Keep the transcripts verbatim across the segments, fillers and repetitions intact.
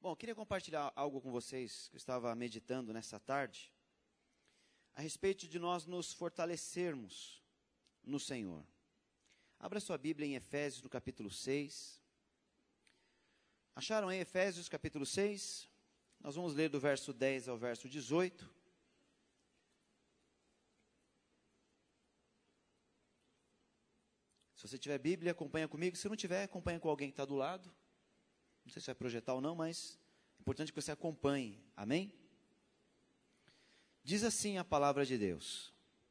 Bom, eu queria compartilhar algo com vocês que eu estava meditando nessa tarde, a respeito de nós nos fortalecermos no Senhor. Abra sua Bíblia em Efésios, no capítulo seis. Acharam aí Efésios, capítulo seis? Nós vamos ler do verso dez ao verso dezoito. Se você tiver Bíblia, acompanha comigo. Se não tiver, acompanha com alguém que está do lado. Não sei se vai projetar ou não, mas é importante que você acompanhe. Amém? Diz assim a palavra de Deus: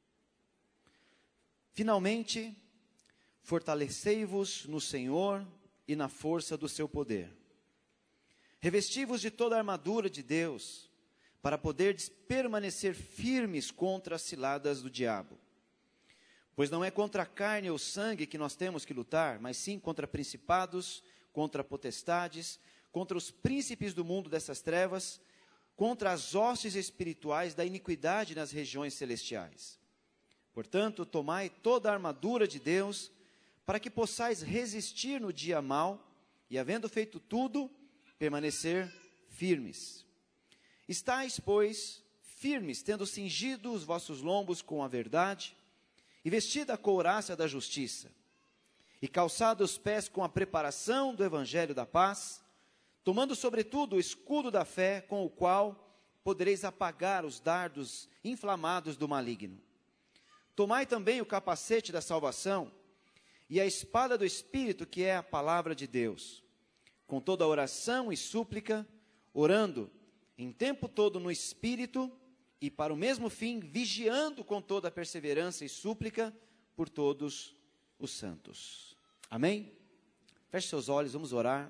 Finalmente, fortalecei-vos no Senhor e na força do seu poder. Revesti-vos de toda a armadura de Deus, para poderdes permanecer firmes contra as ciladas do diabo. Pois não é contra a carne ou sangue que nós temos que lutar, mas sim contra principados, contra potestades, contra os príncipes do mundo dessas trevas, contra as hostes espirituais da iniquidade nas regiões celestiais. Portanto, tomai toda a armadura de Deus, para que possais resistir no dia mau, e havendo feito tudo, permanecer firmes. Estais, pois, firmes, tendo cingido os vossos lombos com a verdade, e vestida a couraça da justiça, e calçado os pés com a preparação do evangelho da paz, tomando sobretudo o escudo da fé, com o qual podereis apagar os dardos inflamados do maligno. Tomai também o capacete da salvação, e a espada do Espírito, que é a palavra de Deus, com toda a oração e súplica, orando em tempo todo no Espírito, e para o mesmo fim, vigiando com toda a perseverança e súplica por todos os santos. Amém? Feche seus olhos, vamos orar.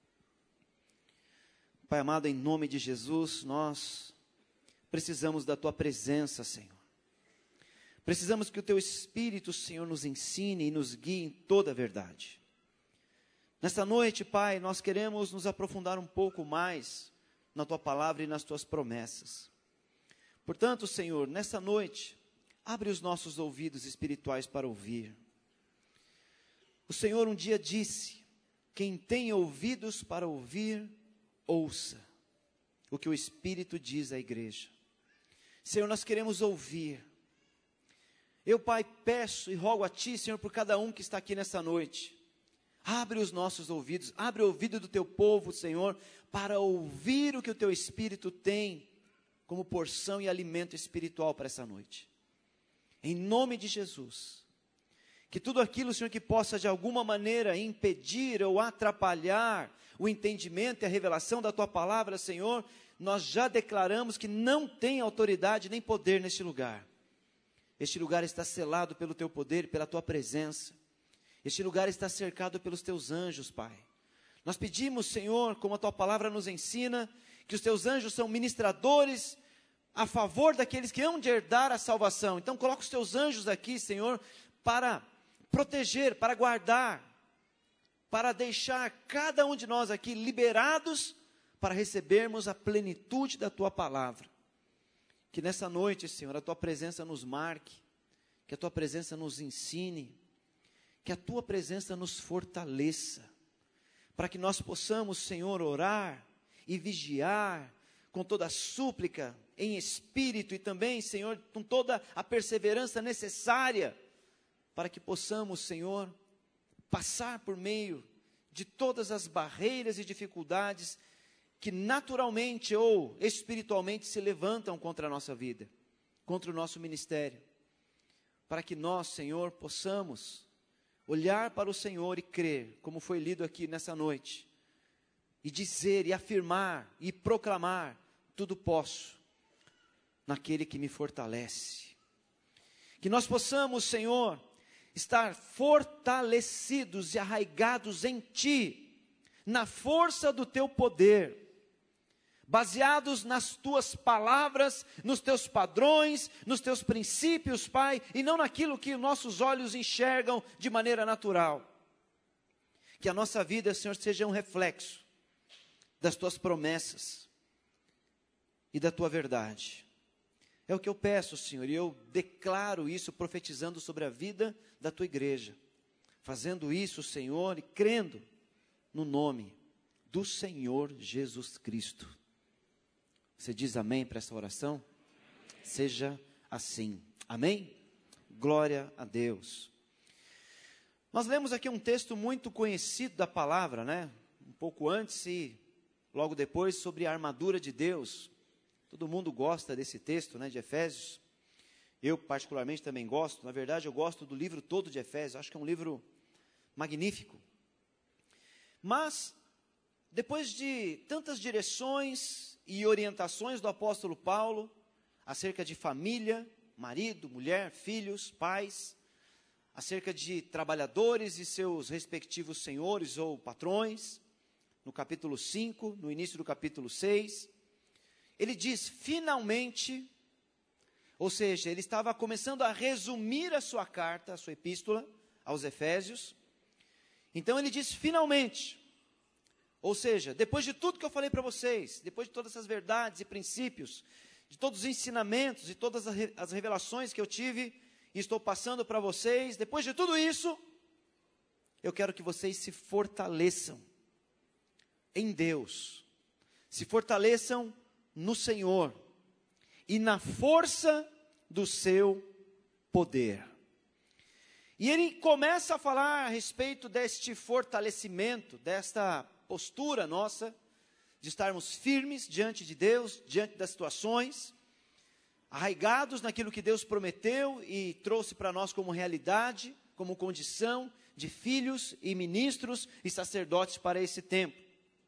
Pai amado, em nome de Jesus, nós precisamos da Tua presença, Senhor. Precisamos que o Teu Espírito, Senhor, nos ensine e nos guie em toda a verdade. Nesta noite, Pai, nós queremos nos aprofundar um pouco mais na Tua palavra e nas Tuas promessas. Portanto, Senhor, nesta noite, abre os nossos ouvidos espirituais para ouvir. O Senhor um dia disse: quem tem ouvidos para ouvir, ouça o que o Espírito diz à igreja. Senhor, nós queremos ouvir. Eu, Pai, peço e rogo a Ti, Senhor, por cada um que está aqui nessa noite. Abre os nossos ouvidos, abre o ouvido do Teu povo, Senhor, para ouvir o que o Teu Espírito tem como porção e alimento espiritual para essa noite. Em nome de Jesus. Que tudo aquilo, Senhor, que possa de alguma maneira impedir ou atrapalhar o entendimento e a revelação da Tua palavra, Senhor, nós já declaramos que não tem autoridade nem poder neste lugar. Este lugar está selado pelo Teu poder e pela Tua presença. Este lugar está cercado pelos Teus anjos, Pai. Nós pedimos, Senhor, como a Tua palavra nos ensina, que os Teus anjos são ministradores a favor daqueles que hão de herdar a salvação. Então coloca os Teus anjos aqui, Senhor, para proteger, para guardar, para deixar cada um de nós aqui liberados para recebermos a plenitude da Tua palavra. Que nessa noite, Senhor, a Tua presença nos marque, que a Tua presença nos ensine, que a Tua presença nos fortaleça, para que nós possamos, Senhor, orar e vigiar com toda a súplica, em espírito e também, Senhor, com toda a perseverança necessária, para que possamos, Senhor, passar por meio de todas as barreiras e dificuldades que naturalmente ou espiritualmente se levantam contra a nossa vida, contra o nosso ministério, para que nós, Senhor, possamos olhar para o Senhor e crer, como foi lido aqui nessa noite, e dizer, e afirmar, e proclamar, tudo posso, naquele que me fortalece. Que nós possamos, Senhor, estar fortalecidos e arraigados em Ti, na força do Teu poder, baseados nas Tuas palavras, nos Teus padrões, nos Teus princípios, Pai, e não naquilo que nossos olhos enxergam de maneira natural. Que a nossa vida, Senhor, seja um reflexo das Tuas promessas e da Tua verdade. É o que eu peço, Senhor, e eu declaro isso profetizando sobre a vida da Tua igreja, fazendo isso, Senhor, e crendo no nome do Senhor Jesus Cristo. Você diz amém para essa oração? Seja assim. Amém? Glória a Deus. Nós lemos aqui um texto muito conhecido da palavra, né? Um pouco antes e logo depois, sobre a armadura de Deus. Todo mundo gosta desse texto, né, de Efésios. Eu particularmente também gosto. Na verdade, eu gosto do livro todo de Efésios. Acho que é um livro magnífico. Mas, depois de tantas direções e orientações do apóstolo Paulo, acerca de família, marido, mulher, filhos, pais, acerca de trabalhadores e seus respectivos senhores ou patrões, no capítulo cinco, no início do capítulo seis, ele diz, finalmente, ou seja, ele estava começando a resumir a sua carta, a sua epístola aos Efésios. Então ele diz, finalmente, ou seja, depois de tudo que eu falei para vocês, depois de todas essas verdades e princípios, de todos os ensinamentos, de todas as revelações que eu tive e estou passando para vocês, depois de tudo isso, eu quero que vocês se fortaleçam em Deus, se fortaleçam no Senhor e na força do seu poder. E ele começa a falar a respeito deste fortalecimento, desta postura nossa, de estarmos firmes diante de Deus, diante das situações, arraigados naquilo que Deus prometeu e trouxe para nós como realidade, como condição de filhos e ministros e sacerdotes para esse tempo.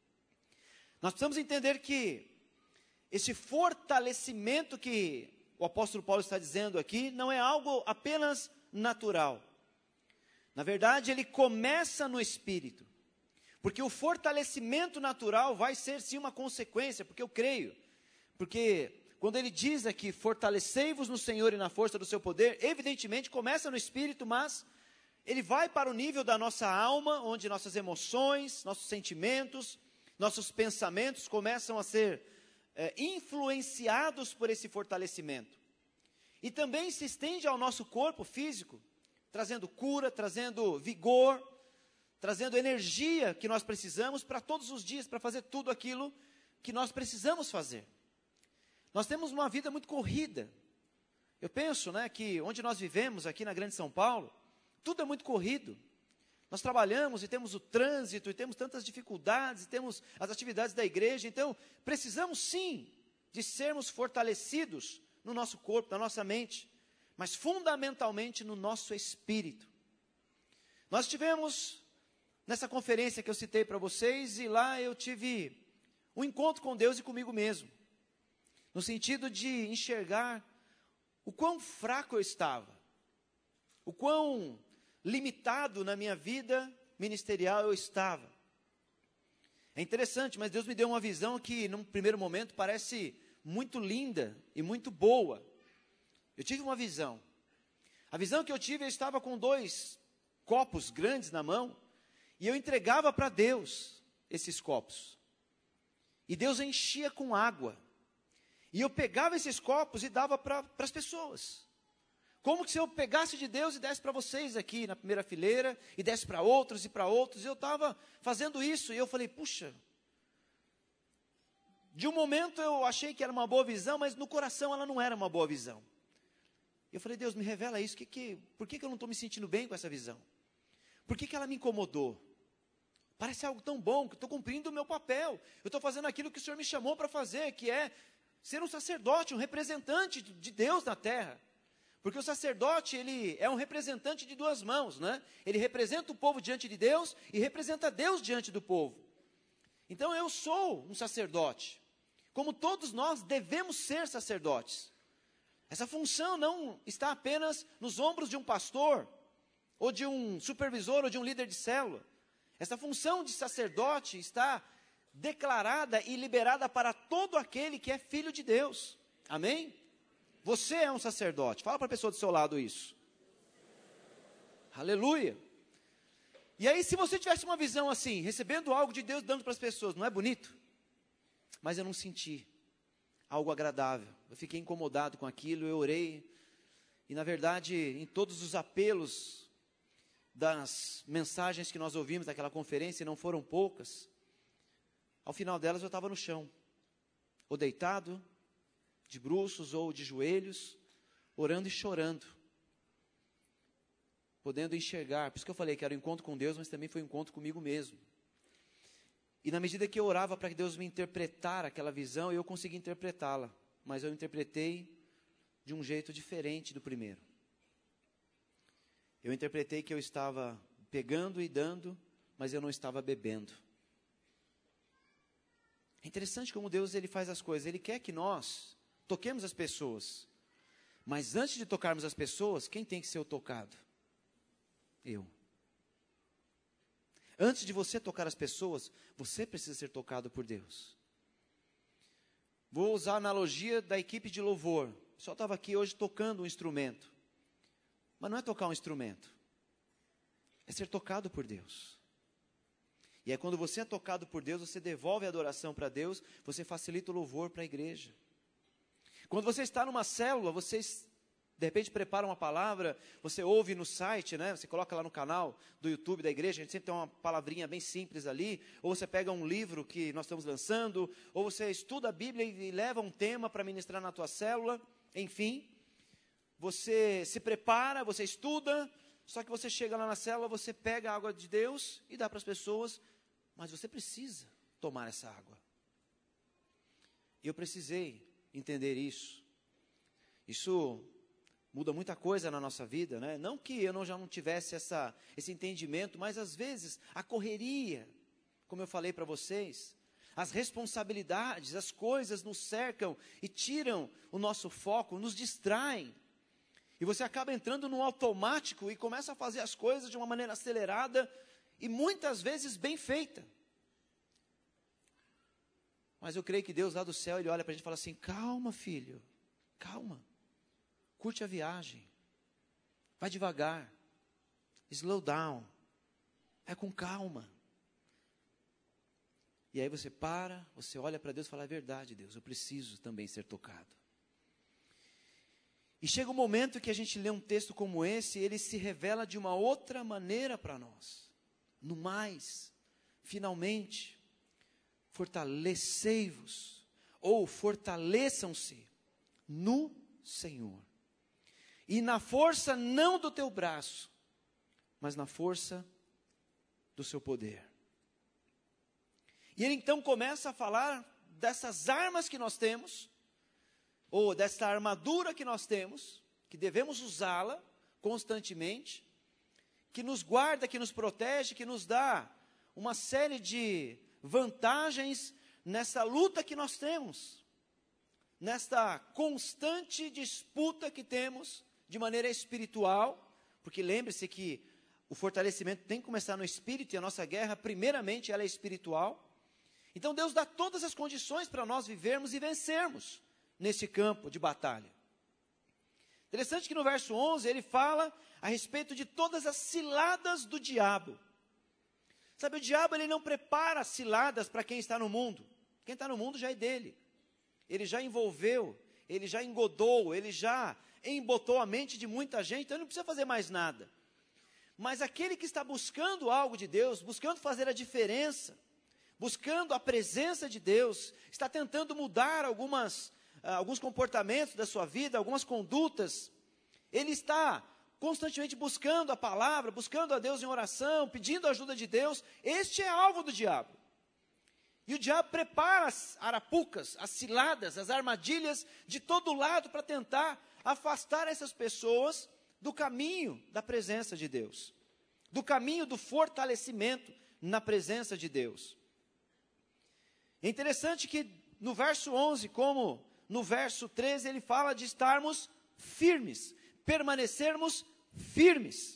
Nós precisamos entender que esse fortalecimento que o apóstolo Paulo está dizendo aqui, não é algo apenas natural. Na verdade, ele começa no Espírito. Porque o fortalecimento natural vai ser sim uma consequência, porque eu creio. Porque quando ele diz aqui, fortalecei-vos no Senhor e na força do seu poder, evidentemente começa no Espírito, mas ele vai para o nível da nossa alma, onde nossas emoções, nossos sentimentos, nossos pensamentos começam a ser é, influenciados por esse fortalecimento. E também se estende ao nosso corpo físico, trazendo cura, trazendo vigor, trazendo energia que nós precisamos para todos os dias, para fazer tudo aquilo que nós precisamos fazer. Nós temos uma vida muito corrida. Eu penso, né, que onde nós vivemos, aqui na Grande São Paulo, tudo é muito corrido. Nós trabalhamos e temos o trânsito, e temos tantas dificuldades, e temos as atividades da igreja. Então, precisamos sim de sermos fortalecidos no nosso corpo, na nossa mente, mas fundamentalmente no nosso espírito. Nós tivemos nessa conferência que eu citei para vocês, e lá eu tive um encontro com Deus e comigo mesmo, no sentido de enxergar o quão fraco eu estava, o quão limitado na minha vida ministerial eu estava. É interessante, mas Deus me deu uma visão que num primeiro momento parece muito linda e muito boa. Eu tive uma visão. A visão que eu tive, eu estava com dois copos grandes na mão, e eu entregava para Deus esses copos. E Deus enchia com água. E eu pegava esses copos e dava para as pessoas. Como que se eu pegasse de Deus e desse para vocês aqui na primeira fileira, e desse para outros e para outros. Eu estava fazendo isso, e eu falei, puxa. De um momento eu achei que era uma boa visão, mas no coração ela não era uma boa visão. Eu falei, Deus, me revela isso. Que que, por que, que eu não estou me sentindo bem com essa visão? Por que, que ela me incomodou? Parece algo tão bom, que eu estou cumprindo o meu papel. Eu estou fazendo aquilo que o Senhor me chamou para fazer, que é ser um sacerdote, um representante de Deus na terra. Porque o sacerdote, ele é um representante de duas mãos, né? Ele representa o povo diante de Deus e representa Deus diante do povo. Então eu sou um sacerdote. Como todos nós devemos ser sacerdotes. Essa função não está apenas nos ombros de um pastor, ou de um supervisor, ou de um líder de célula. Essa função de sacerdote está declarada e liberada para todo aquele que é filho de Deus. Amém? Você é um sacerdote. Fala para a pessoa do seu lado isso. Aleluia. E aí, se você tivesse uma visão assim, recebendo algo de Deus, dando para as pessoas, não é bonito? Mas eu não senti algo agradável. Eu fiquei incomodado com aquilo, eu orei. E na verdade, em todos os apelos das mensagens que nós ouvimos naquela conferência, e não foram poucas, Ao final delas eu estava no chão, ou deitado, de bruços ou de joelhos, orando e chorando, podendo enxergar. Por isso que eu falei que era um encontro com Deus, mas também foi um encontro comigo mesmo. E na medida que eu orava para que Deus me interpretar aquela visão, eu consegui interpretá-la, mas eu interpretei de um jeito diferente do primeiro. Eu interpretei que eu estava pegando e dando, mas eu não estava bebendo. É interessante como Deus ele faz as coisas. Ele quer que nós toquemos as pessoas. Mas antes de tocarmos as pessoas, quem tem que ser o tocado? Eu. Antes de você tocar as pessoas, você precisa ser tocado por Deus. Vou usar a analogia da equipe de louvor. Só estava aqui hoje tocando um instrumento. Mas não é tocar um instrumento. É ser tocado por Deus. E aí quando você é tocado por Deus, você devolve a adoração para Deus, você facilita o louvor para a igreja. Quando você está numa célula, você de repente prepara uma palavra, você ouve no site, né? Você coloca lá no canal do YouTube da igreja, a gente sempre tem uma palavrinha bem simples ali, ou você pega um livro que nós estamos lançando, ou você estuda a Bíblia e leva um tema para ministrar na tua célula, enfim. Você se prepara, você estuda, só que você chega lá na célula, você pega a água de Deus e dá para as pessoas, mas você precisa tomar essa água. E eu precisei entender isso. Isso muda muita coisa na nossa vida, né? Não que eu não, já não tivesse essa, esse entendimento, mas às vezes a correria, como eu falei para vocês, as responsabilidades, as coisas nos cercam e tiram o nosso foco, nos distraem. E você acaba entrando no automático e começa a fazer as coisas de uma maneira acelerada e muitas vezes bem feita. Mas eu creio que Deus lá do céu, Ele olha para a gente e fala assim, calma filho, calma, curte a viagem, vai devagar, slow down, é com calma. E aí você para, você olha para Deus e fala, é verdade Deus, eu preciso também ser tocado. E chega um momento que a gente lê um texto como esse, ele se revela de uma outra maneira para nós. No mais, finalmente, fortalecei-vos, ou fortaleçam-se no Senhor. E na força não do teu braço, mas na força do seu poder. E ele então começa a falar dessas armas que nós temos, ou dessa armadura que nós temos, que devemos usá-la constantemente, que nos guarda, que nos protege, que nos dá uma série de vantagens nessa luta que nós temos, nesta constante disputa que temos de maneira espiritual, porque lembre-se que o fortalecimento tem que começar no espírito, e a nossa guerra, primeiramente, ela é espiritual. Então Deus dá todas as condições para nós vivermos e vencermos nesse campo de batalha. Interessante que no verso onze ele fala a respeito de todas as ciladas do diabo. Sabe, o diabo ele não prepara ciladas para quem está no mundo. Quem está no mundo já é dele. Ele já envolveu, ele já engodou, ele já embotou a mente de muita gente, então ele não precisa fazer mais nada. Mas aquele que está buscando algo de Deus, buscando fazer a diferença, buscando a presença de Deus, está tentando mudar algumas, uh, alguns comportamentos da sua vida, algumas condutas, ele está constantemente buscando a palavra, buscando a Deus em oração, pedindo a ajuda de Deus. Este é alvo do diabo. E o diabo prepara as arapucas, as ciladas, as armadilhas de todo lado para tentar afastar essas pessoas do caminho da presença de Deus, do caminho do fortalecimento na presença de Deus. É interessante que no verso onze, como no verso treze, ele fala de estarmos firmes, permanecermos firmes.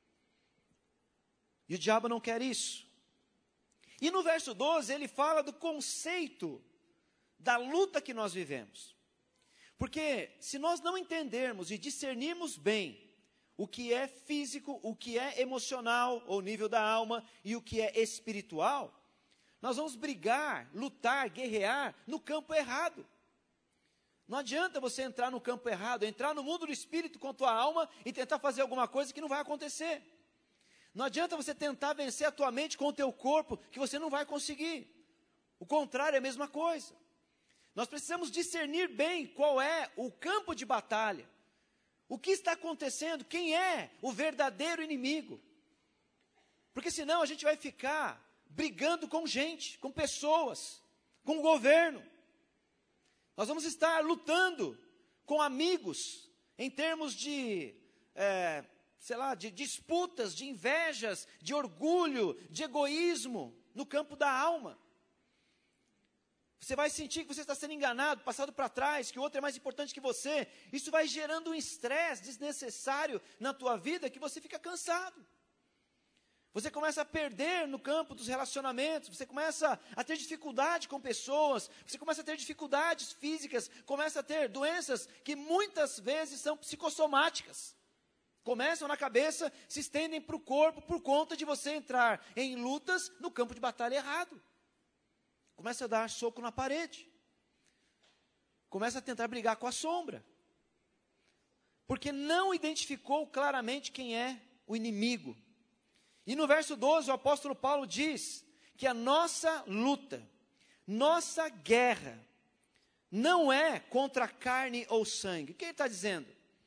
E o diabo não quer isso. E no verso doze, ele fala do conceito da luta que nós vivemos. Porque se nós não entendermos e discernirmos bem o que é físico, o que é emocional, ou nível da alma, e o que é espiritual, nós vamos brigar, lutar, guerrear no campo errado. Não adianta você entrar no campo errado, entrar no mundo do espírito com a tua alma e tentar fazer alguma coisa que não vai acontecer. Não adianta você tentar vencer a tua mente com o teu corpo, que você não vai conseguir. O contrário é a mesma coisa. Nós precisamos discernir bem qual é o campo de batalha. O que está acontecendo? Quem é o verdadeiro inimigo? Porque senão a gente vai ficar brigando com gente, com pessoas, com o governo. Nós vamos estar lutando com amigos em termos de, é, sei lá, de disputas, de invejas, de orgulho, de egoísmo no campo da alma. Você vai sentir que você está sendo enganado, passado para trás, que o outro é mais importante que você. Isso vai gerando um estresse desnecessário na tua vida que você fica cansado. Você começa a perder no campo dos relacionamentos, você começa a ter dificuldade com pessoas, você começa a ter dificuldades físicas, começa a ter doenças que muitas vezes são psicossomáticas. Começam na cabeça, se estendem para o corpo por conta de você entrar em lutas no campo de batalha errado. Começa a dar soco na parede. Começa a tentar brigar com a sombra. Porque não identificou claramente quem é o inimigo. E no verso doze, o apóstolo Paulo diz que a nossa luta, nossa guerra, não é contra carne ou sangue. O que ele está dizendo?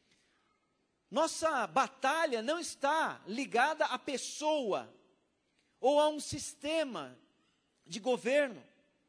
Nossa batalha não está ligada à pessoa ou a um sistema de governo,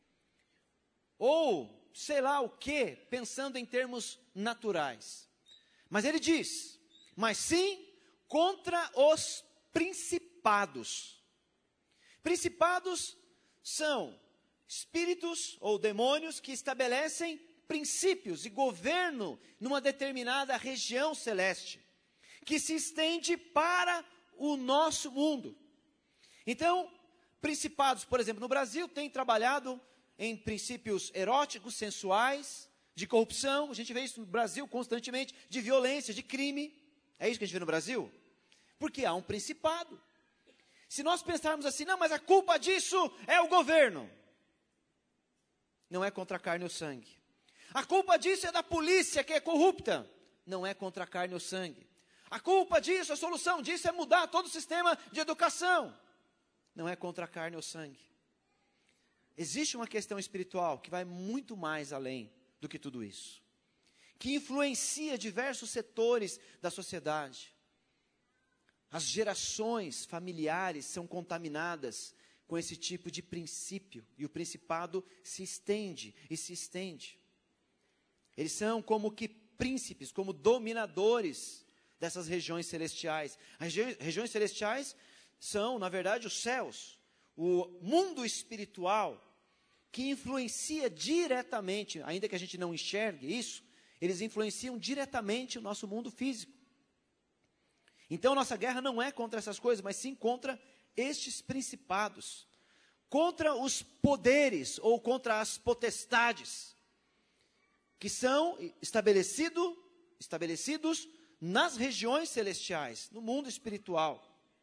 ou sei lá o que, pensando em termos naturais. Mas ele diz, mas sim contra os principados. Principados são espíritos ou demônios que estabelecem princípios e governo numa determinada região celeste, que se estende para o nosso mundo. Então, principados, por exemplo, no Brasil, têm trabalhado em princípios eróticos, sensuais, de corrupção. A gente vê isso no Brasil constantemente, de violência, de crime. É isso que a gente vê no Brasil? Porque há um principado. Se nós pensarmos assim, não, mas a culpa disso é o governo. Não é contra a carne ou sangue. A culpa disso é da polícia, que é corrupta. Não é contra a carne ou sangue. A culpa disso, a solução disso é mudar todo o sistema de educação. Não é contra a carne ou sangue. Existe uma questão espiritual que vai muito mais além do que tudo isso. Que influencia diversos setores da sociedade. As gerações familiares são contaminadas com esse tipo de princípio. E o principado se estende e se estende. Eles são como que príncipes, como dominadores dessas regiões celestiais. As regi- regiões celestiais são, na verdade, os céus. O mundo espiritual que influencia diretamente, ainda que a gente não enxergue isso, eles influenciam diretamente o nosso mundo físico. Então, nossa guerra não é contra essas coisas, mas sim contra estes principados, contra os poderes ou contra as potestades, que são estabelecido, estabelecidos nas regiões celestiais, no mundo espiritual.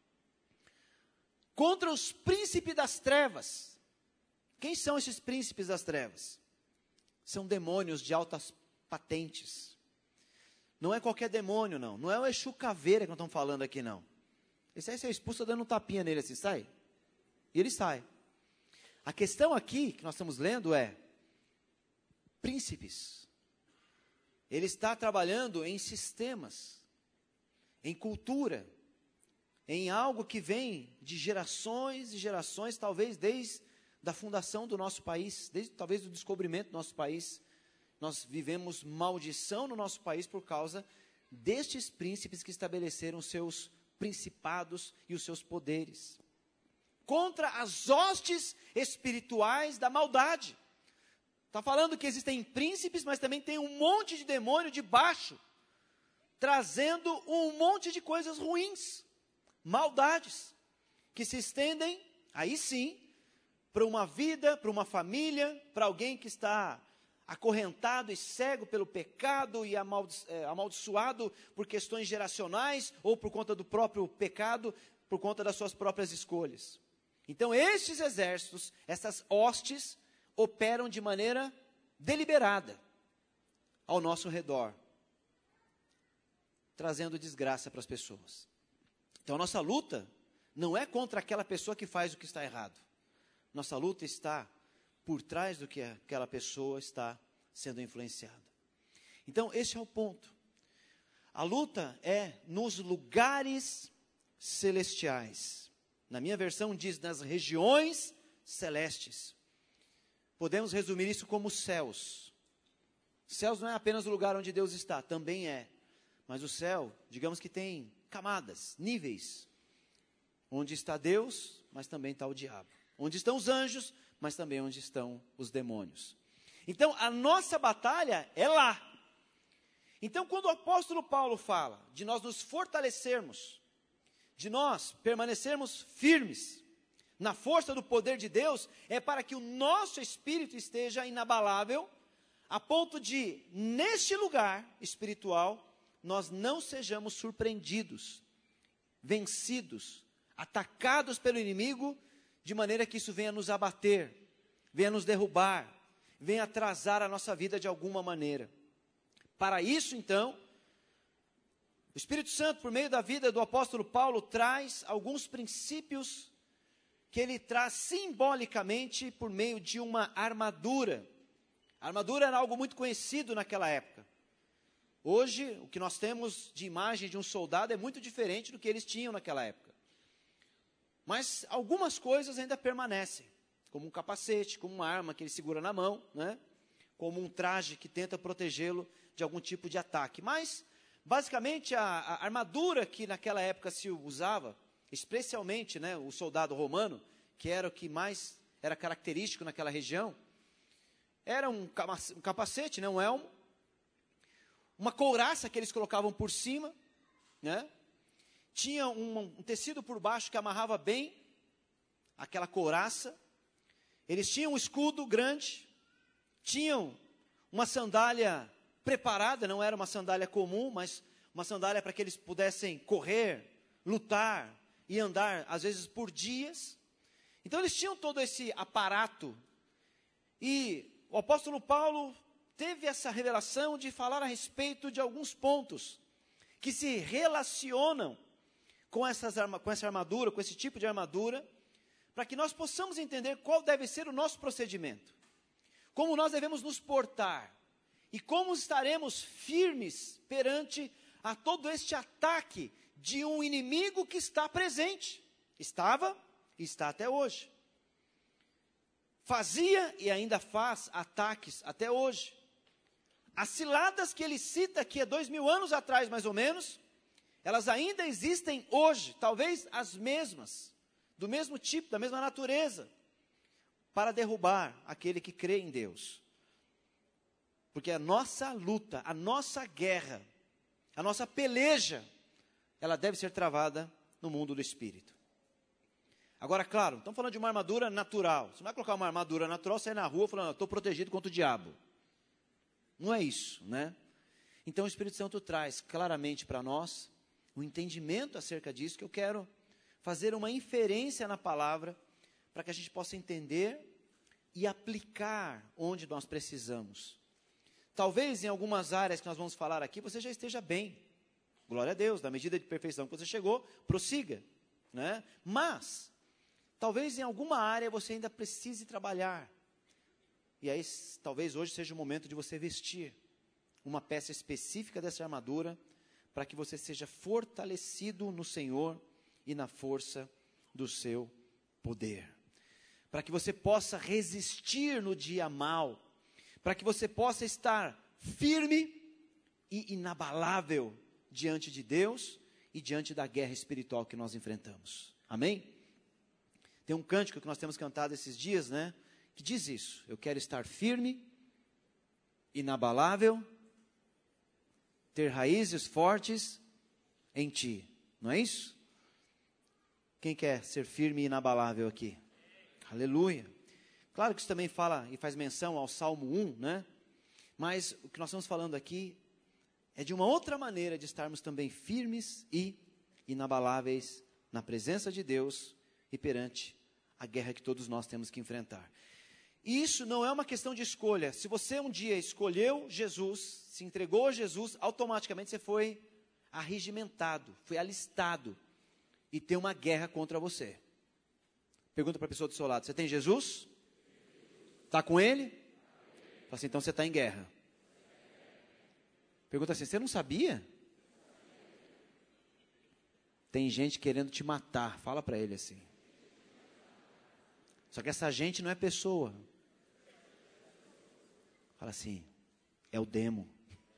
Contra os príncipes das trevas. Quem são esses príncipes das trevas? São demônios de altas patentes. Não é qualquer demônio, não. Não é o Exu Caveira que nós estamos falando aqui, não. Esse aí você é expulso dando um tapinha nele assim, sai. E ele sai. A questão aqui, que nós estamos lendo é, príncipes. Ele está trabalhando em sistemas, em cultura, em algo que vem de gerações e gerações, talvez desde da fundação do nosso país, desde talvez do descobrimento do nosso país. Nós vivemos maldição no nosso país por causa destes príncipes que estabeleceram os seus principados e os seus poderes. Contra as hostes espirituais da maldade. Está falando que existem príncipes, mas também tem um monte de demônio debaixo, trazendo um monte de coisas ruins, maldades, que se estendem, aí sim, para uma vida, para uma família, para alguém que está acorrentado e cego pelo pecado e amaldiçoado por questões geracionais ou por conta do próprio pecado, por conta das suas próprias escolhas. Então, estes exércitos, essas hostes, operam de maneira deliberada ao nosso redor, trazendo desgraça para as pessoas. Então, a nossa luta não é contra aquela pessoa que faz o que está errado. Nossa luta está por trás do que aquela pessoa está sendo influenciada. Então, esse é o ponto. A luta é nos lugares celestiais. Na minha versão diz nas regiões celestes. Podemos resumir isso como céus. Céus não é apenas o lugar onde Deus está, também é. Mas o céu, digamos que tem camadas, níveis. Onde está Deus, mas também está o diabo. Onde estão os anjos, mas também onde estão os demônios. Então, a nossa batalha é lá. Então, quando o apóstolo Paulo fala de nós nos fortalecermos, de nós permanecermos firmes na força do poder de Deus, é para que o nosso espírito esteja inabalável, a ponto de, neste lugar espiritual, nós não sejamos surpreendidos, vencidos, atacados pelo inimigo, de maneira que isso venha nos abater, venha nos derrubar, venha atrasar a nossa vida de alguma maneira. Para isso, então, o Espírito Santo, por meio da vida do apóstolo Paulo, traz alguns princípios que ele traz simbolicamente por meio de uma armadura. A armadura era algo muito conhecido naquela época. Hoje, o que nós temos de imagem de um soldado é muito diferente do que eles tinham naquela época. Mas algumas coisas ainda permanecem, como um capacete, como uma arma que ele segura na mão, né? Como um traje que tenta protegê-lo de algum tipo de ataque. Mas, basicamente, a, a armadura que naquela época se usava, especialmente, né, o soldado romano, que era o que mais era característico naquela região, era um capacete, né, um elmo, uma couraça que eles colocavam por cima, né? Tinha um, um tecido por baixo que amarrava bem aquela couraça. Eles tinham um escudo grande, tinham uma sandália preparada, não era uma sandália comum, mas uma sandália para que eles pudessem correr, lutar e andar, às vezes por dias. Então eles tinham todo esse aparato. E o apóstolo Paulo teve essa revelação de falar a respeito de alguns pontos que se relacionam com, essas arma, com essa armadura, com esse tipo de armadura, para que nós possamos entender qual deve ser o nosso procedimento, como nós devemos nos portar, e como estaremos firmes perante a todo este ataque de um inimigo que está presente, estava e está até hoje. Fazia e ainda faz ataques até hoje. As ciladas que ele cita aqui há dois mil anos atrás, mais ou menos, elas ainda existem hoje, talvez as mesmas, do mesmo tipo, da mesma natureza, para derrubar aquele que crê em Deus. Porque a nossa luta, a nossa guerra, a nossa peleja, ela deve ser travada no mundo do Espírito. Agora, claro, estamos falando de uma armadura natural. Você não vai colocar uma armadura natural, sair na rua falando, estou protegido contra o diabo. Não é isso, né? Então o Espírito Santo traz claramente para nós o entendimento acerca disso, que eu quero fazer uma inferência na palavra, para que a gente possa entender e aplicar onde nós precisamos. Talvez em algumas áreas que nós vamos falar aqui, você já esteja bem. Glória a Deus, na medida de perfeição que você chegou, prossiga, né? Mas, talvez em alguma área você ainda precise trabalhar. E aí, talvez hoje seja o momento de você vestir uma peça específica dessa armadura, para que você seja fortalecido no Senhor e na força do seu poder. Para que você possa resistir no dia mau, para que você possa estar firme e inabalável diante de Deus e diante da guerra espiritual que nós enfrentamos. Amém? Tem um cântico que nós temos cantado esses dias, né? Que diz isso: eu quero estar firme, inabalável, ter raízes fortes em ti. Não é isso? Quem quer ser firme e inabalável aqui? Aleluia. Claro que isso também fala e faz menção ao Salmo um, né? Mas o que nós estamos falando aqui é de uma outra maneira de estarmos também firmes e inabaláveis na presença de Deus e perante a guerra que todos nós temos que enfrentar. E isso não é uma questão de escolha. Se você um dia escolheu Jesus, se entregou a Jesus, automaticamente você foi arregimentado, foi alistado e tem uma guerra contra você. Pergunta para a pessoa do seu lado: você tem Jesus? Está com ele? Fala assim, então você está em guerra. Pergunta assim, você não sabia? Tem gente querendo te matar. Fala para ele assim. Só que essa gente não é pessoa. Fala assim, é o demo.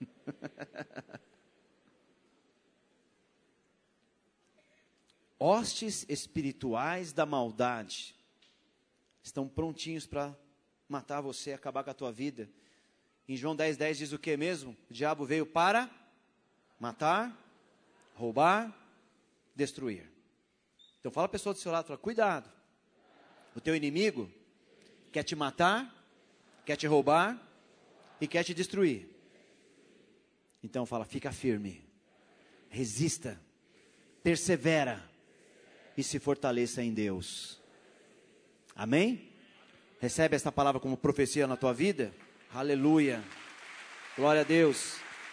Hostes espirituais da maldade estão prontinhos para matar você, acabar com a tua vida. Em João dez, dez diz o que mesmo? O diabo veio para matar, roubar, destruir. Então fala a pessoa do seu lado, fala, cuidado. O teu inimigo quer te matar, quer te roubar e quer te destruir. Então fala, fica firme, resista, persevera e se fortaleça em Deus. Amém? Recebe esta palavra como profecia na tua vida? Aleluia. Glória a Deus.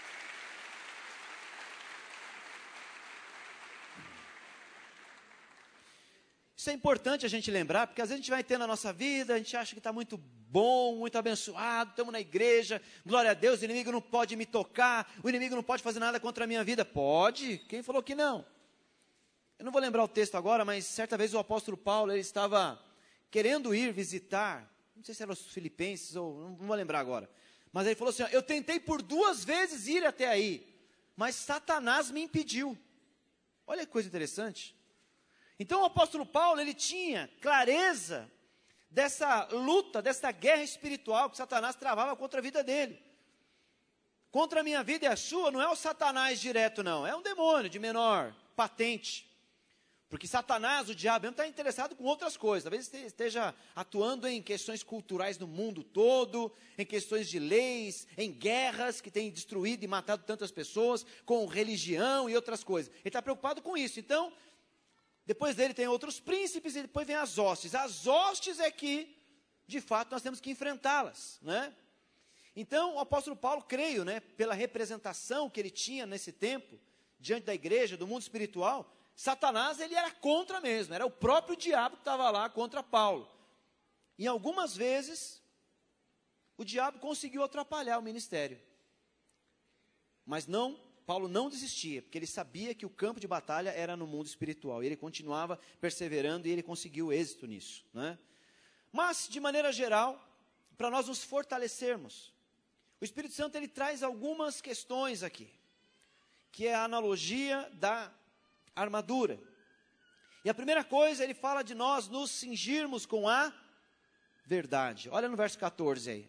Isso é importante a gente lembrar, porque às vezes a gente vai ter na nossa vida, a gente acha que está muito bom, muito abençoado, estamos na igreja, glória a Deus, o inimigo não pode me tocar, o inimigo não pode fazer nada contra a minha vida. Pode? Quem falou que não? Eu não vou lembrar o texto agora, mas certa vez o apóstolo Paulo, ele estava querendo ir visitar, não sei se eram os filipenses, ou não, não vou lembrar agora, mas ele falou assim, ó, eu tentei por duas vezes ir até aí, mas Satanás me impediu. Olha que coisa interessante. Então o apóstolo Paulo, ele tinha clareza dessa luta, dessa guerra espiritual que Satanás travava contra a vida dele. Contra a minha vida e a sua, não é o Satanás direto não, é um demônio de menor patente. Porque Satanás, o diabo, está interessado com outras coisas. Talvez esteja atuando em questões culturais no mundo todo, em questões de leis, em guerras que têm destruído e matado tantas pessoas, com religião e outras coisas. Ele está preocupado com isso. Então, depois dele tem outros príncipes e depois vem as hostes. As hostes é que, de fato, nós temos que enfrentá-las, né? Então, o apóstolo Paulo, creio, né, pela representação que ele tinha nesse tempo, diante da igreja, do mundo espiritual, Satanás, ele era contra mesmo, era o próprio diabo que estava lá contra Paulo. E algumas vezes, o diabo conseguiu atrapalhar o ministério. Mas não, Paulo não desistia, porque ele sabia que o campo de batalha era no mundo espiritual. E ele continuava perseverando e ele conseguiu êxito nisso, né? Mas, de maneira geral, para nós nos fortalecermos, o Espírito Santo, ele traz algumas questões aqui, que é a analogia da armadura. E a primeira coisa, ele fala de nós nos cingirmos com a verdade. Olha no verso catorze aí.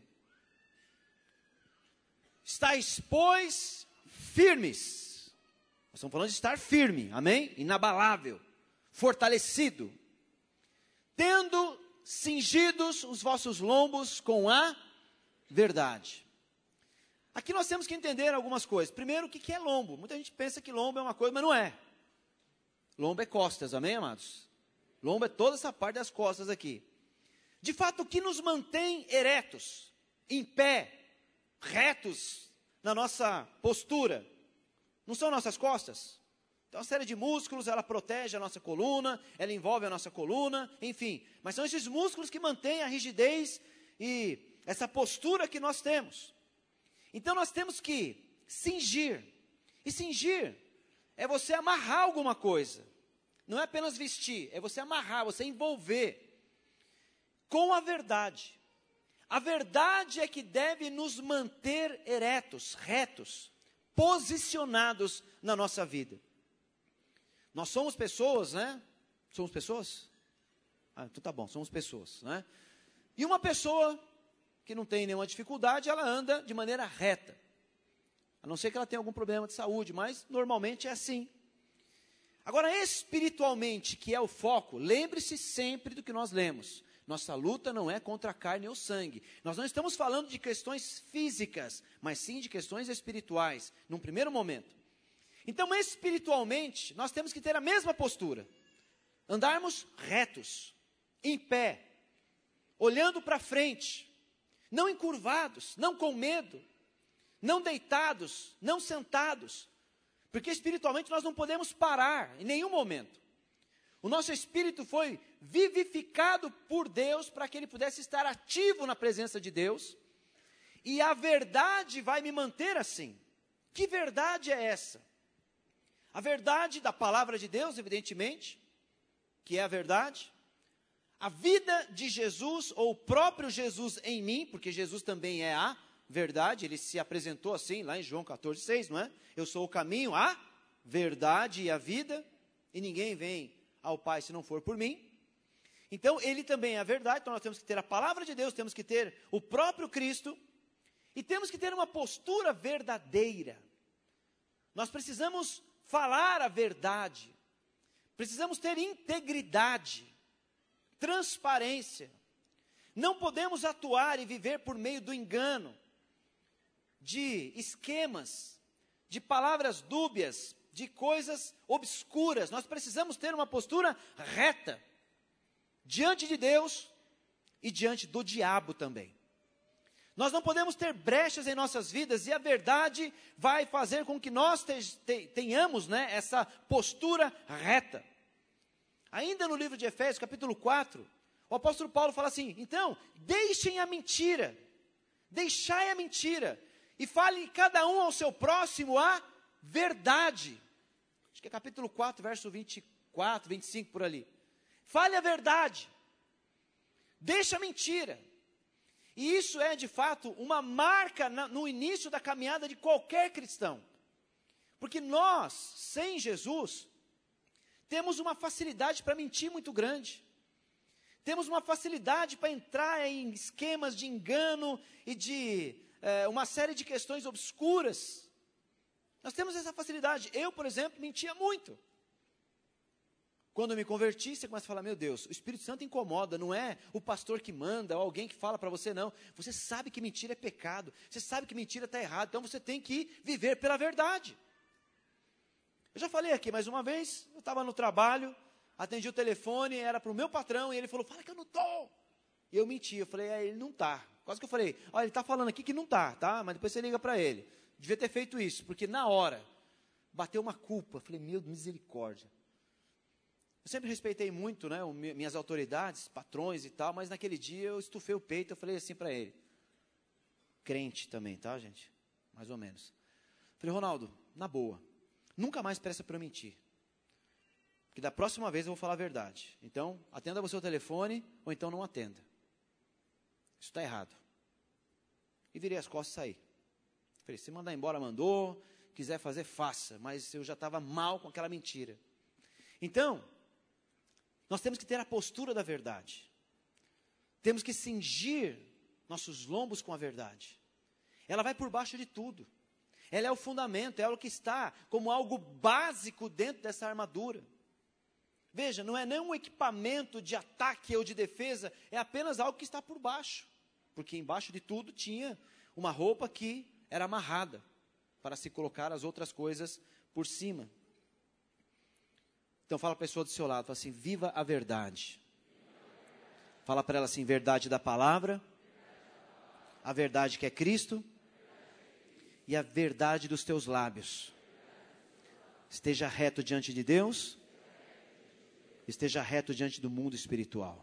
Estais, pois, firmes. Nós estamos falando de estar firme, amém? Inabalável, fortalecido. Tendo cingidos os vossos lombos com a verdade. Aqui nós temos que entender algumas coisas. Primeiro, o que é lombo? Muita gente pensa que lombo é uma coisa, mas não é. Lombo é costas, amém, amados? Lombo é toda essa parte das costas aqui. De fato, o que nos mantém eretos, em pé, retos, na nossa postura, não são nossas costas? Então, uma série de músculos, ela protege a nossa coluna, ela envolve a nossa coluna, enfim. Mas são esses músculos que mantêm a rigidez e essa postura que nós temos. Então, nós temos que cingir. E cingir é você amarrar alguma coisa. Não é apenas vestir, é você amarrar, você envolver com a verdade. A verdade é que deve nos manter eretos, retos, posicionados na nossa vida. Nós somos pessoas, né? Somos pessoas? Ah, então tá bom, somos pessoas, né? E uma pessoa que não tem nenhuma dificuldade, ela anda de maneira reta. A não ser que ela tenha algum problema de saúde, mas normalmente é assim. Agora, espiritualmente, que é o foco, lembre-se sempre do que nós lemos. Nossa luta não é contra a carne ou sangue. Nós não estamos falando de questões físicas, mas sim de questões espirituais, num primeiro momento. Então, espiritualmente, nós temos que ter a mesma postura. Andarmos retos, em pé, olhando para frente, não encurvados, não com medo, não deitados, não sentados, porque espiritualmente nós não podemos parar em nenhum momento. O nosso espírito foi vivificado por Deus para que ele pudesse estar ativo na presença de Deus. E a verdade vai me manter assim. Que verdade é essa? A verdade da palavra de Deus, evidentemente, que é a verdade. A vida de Jesus, ou o próprio Jesus em mim, porque Jesus também é a verdade, ele se apresentou assim lá em João catorze, seis, não é? Eu sou o caminho, a verdade e a vida, e ninguém vem ao Pai se não for por mim. Então, ele também é a verdade, então nós temos que ter a palavra de Deus, temos que ter o próprio Cristo, e temos que ter uma postura verdadeira. Nós precisamos falar a verdade, precisamos ter integridade, transparência. Não podemos atuar e viver por meio do engano, de esquemas, de palavras dúbias, de coisas obscuras. Nós precisamos ter uma postura reta, diante de Deus e diante do diabo também. Nós não podemos ter brechas em nossas vidas, e a verdade vai fazer com que nós te, te, tenhamos né, essa postura reta. Ainda no livro de Efésios, capítulo quatro, o apóstolo Paulo fala assim: então, deixem a mentira, deixai a mentira, e fale cada um ao seu próximo a verdade. Acho que é capítulo quatro, verso vinte e quatro, vinte e cinco, por ali. Fale a verdade, deixa a mentira. E isso é, de fato, uma marca na, no início da caminhada de qualquer cristão. Porque nós, sem Jesus, temos uma facilidade para mentir muito grande. Temos uma facilidade para entrar em esquemas de engano e de é, uma série de questões obscuras. Nós temos essa facilidade. Eu, por exemplo, mentia muito. Quando eu me converti, você começa a falar: meu Deus, o Espírito Santo incomoda, não é o pastor que manda, ou alguém que fala para você, não. Você sabe que mentira é pecado, você sabe que mentira está errado, então você tem que viver pela verdade. Eu já falei aqui mais uma vez, eu estava no trabalho, atendi o telefone, era para o meu patrão, e ele falou: fala que eu não estou. E eu menti, eu falei: é, ele não está. Quase que eu falei: olha, ele está falando aqui que não está, tá? Mas depois você liga para ele. Devia ter feito isso, porque na hora, bateu uma culpa. Eu falei: meu Deus, misericórdia. Eu sempre respeitei muito, né, minhas autoridades, patrões e tal, mas naquele dia eu estufei o peito, eu falei assim para ele. Crente também, tá, gente? Mais ou menos. Falei: Ronaldo, na boa, nunca mais peça para eu mentir. Porque da próxima vez eu vou falar a verdade. Então, atenda você o telefone, ou então não atenda. Isso está errado. E virei as costas e saí. Falei: se mandar embora, mandou. Quiser fazer, faça. Mas eu já estava mal com aquela mentira. Então, nós temos que ter a postura da verdade. Temos que cingir nossos lombos com a verdade. Ela vai por baixo de tudo. Ela é o fundamento, é o que está como algo básico dentro dessa armadura. Veja, não é nem um equipamento de ataque ou de defesa, é apenas algo que está por baixo. Porque embaixo de tudo tinha uma roupa que era amarrada, para se colocar as outras coisas por cima. Então fala para a pessoa do seu lado, fala assim: viva a verdade. Fala para ela assim: verdade da palavra, a verdade que é Cristo e a verdade dos teus lábios. Esteja reto diante de Deus, esteja reto diante do mundo espiritual.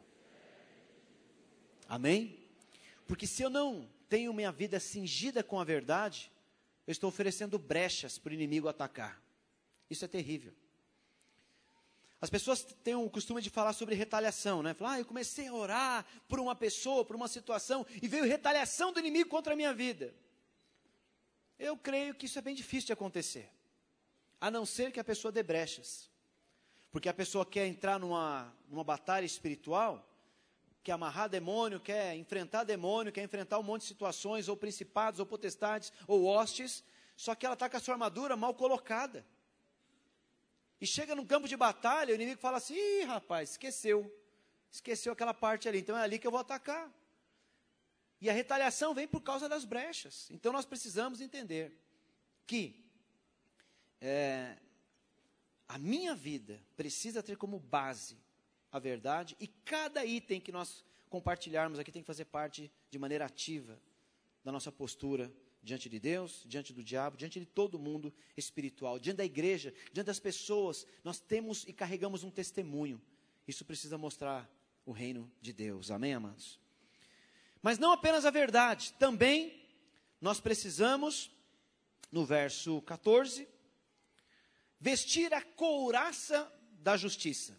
Amém? Porque se eu não tenho minha vida cingida com a verdade, eu estou oferecendo brechas para o inimigo atacar. Isso é terrível. As pessoas têm o costume de falar sobre retaliação, né? Falar: ah, eu comecei a orar por uma pessoa, por uma situação, e veio retaliação do inimigo contra a minha vida. Eu creio que isso é bem difícil de acontecer, a não ser que a pessoa dê brechas. Porque a pessoa quer entrar numa, numa batalha espiritual, quer amarrar demônio, quer enfrentar demônio, quer enfrentar um monte de situações, ou principados, ou potestades, ou hostes, só que ela está com a sua armadura mal colocada. E chega num campo de batalha, o inimigo fala assim: ih, rapaz, esqueceu. Esqueceu aquela parte ali, então é ali que eu vou atacar. E a retaliação vem por causa das brechas. Então nós precisamos entender que é, a minha vida precisa ter como base a verdade, e cada item que nós compartilharmos aqui tem que fazer parte de maneira ativa da nossa postura diante de Deus, diante do diabo, diante de todo mundo espiritual, diante da igreja, diante das pessoas. Nós temos e carregamos um testemunho. isso precisa mostrar o reino de Deus. Amém, amados? Mas não apenas a verdade, também nós precisamos, no verso quatorze, vestir a couraça da justiça.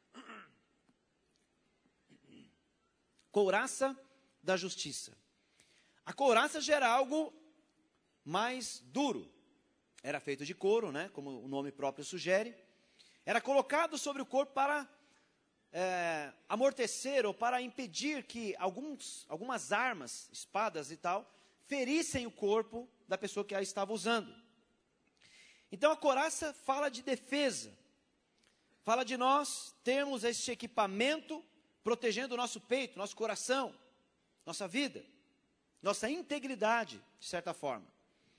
Couraça da justiça. A couraça já era algo mais duro. Era feito de couro, né, como o nome próprio sugere. Era colocado sobre o corpo para é, amortecer ou para impedir que alguns, algumas armas, espadas e tal, ferissem o corpo da pessoa que a estava usando. Então a couraça fala de defesa. Fala de nós termos este equipamento protegendo o nosso peito, nosso coração, nossa vida, nossa integridade, de certa forma.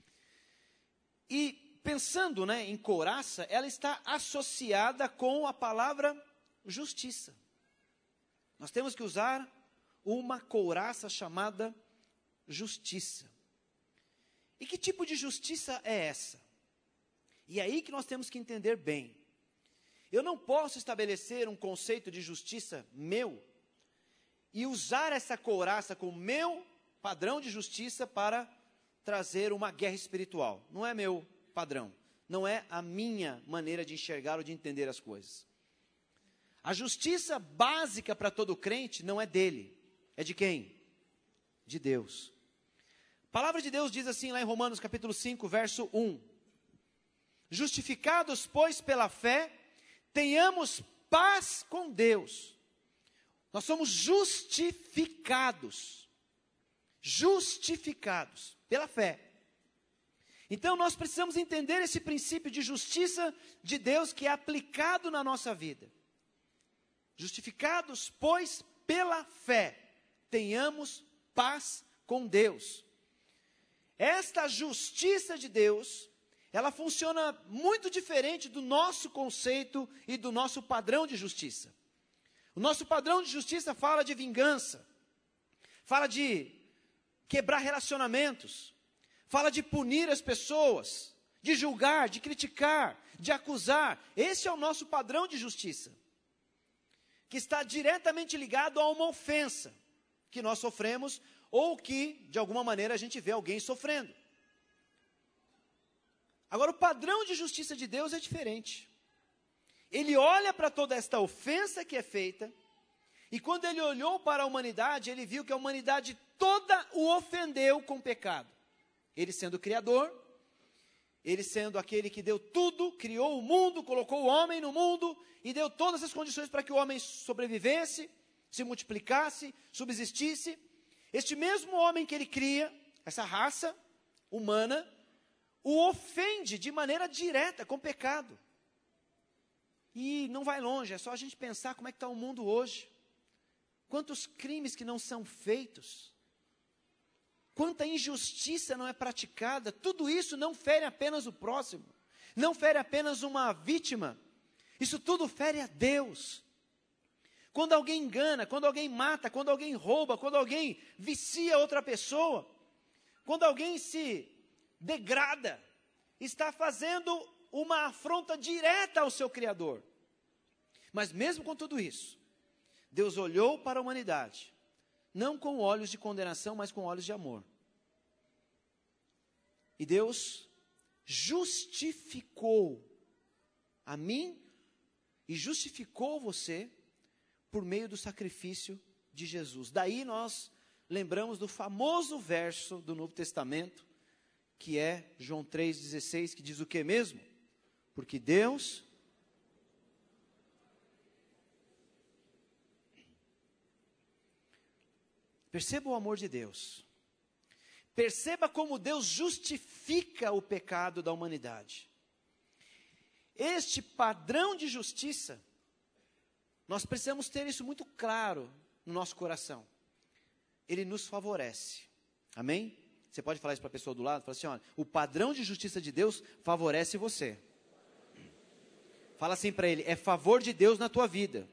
E pensando, né, em couraça, ela está associada com a palavra justiça. Nós temos que usar uma couraça chamada justiça. E que tipo de justiça é essa? E é aí que nós temos que entender bem. Eu não posso estabelecer um conceito de justiça meu e usar essa couraça como meu padrão de justiça para trazer uma guerra espiritual. Não é meu padrão. Não é a minha maneira de enxergar ou de entender as coisas. A justiça básica para todo crente não é dele. É de quem? De Deus. A palavra de Deus diz assim lá em Romanos capítulo cinco, verso um. Justificados, pois, pela fé, tenhamos paz com Deus. Nós somos justificados. Justificados pela fé. Então nós precisamos entender esse princípio de justiça de Deus que é aplicado na nossa vida. Justificados, pois, pela fé, tenhamos paz com Deus. Esta justiça de Deus, ela funciona muito diferente do nosso conceito e do nosso padrão de justiça. O nosso padrão de justiça fala de vingança, fala de quebrar relacionamentos, fala de punir as pessoas, de julgar, de criticar, de acusar. Esse é o nosso padrão de justiça, que está diretamente ligado a uma ofensa que nós sofremos ou que, de alguma maneira, a gente vê alguém sofrendo. Agora, o padrão de justiça de Deus é diferente. Ele olha para toda esta ofensa que é feita, e quando ele olhou para a humanidade, ele viu que a humanidade toda o ofendeu com pecado. Ele sendo o Criador, ele sendo aquele que deu tudo, criou o mundo, colocou o homem no mundo, e deu todas as condições para que o homem sobrevivesse, se multiplicasse, subsistisse. Este mesmo homem que ele cria, essa raça humana, o ofende de maneira direta, com pecado. E não vai longe, é só a gente pensar como é que está o mundo hoje. Quantos crimes que não são feitos. Quanta injustiça não é praticada. Tudo isso não fere apenas o próximo. Não fere apenas uma vítima. Isso tudo fere a Deus. Quando alguém engana, quando alguém mata, quando alguém rouba, quando alguém vicia outra pessoa, quando alguém se degrada, está fazendo uma afronta direta ao seu Criador. Mas mesmo com tudo isso, Deus olhou para a humanidade, não com olhos de condenação, mas com olhos de amor. E Deus justificou a mim e justificou você por meio do sacrifício de Jesus. Daí nós lembramos do famoso verso do Novo Testamento, que é João três dezesseis, que diz o que mesmo? Porque Deus... Perceba o amor de Deus. Perceba como Deus justifica o pecado da humanidade. Este padrão de justiça, nós precisamos ter isso muito claro no nosso coração. Ele nos favorece. Amém? Você pode falar isso para a pessoa do lado? Fala assim, olha, o padrão de justiça de Deus favorece você. Fala assim para ele, é favor de Deus na tua vida.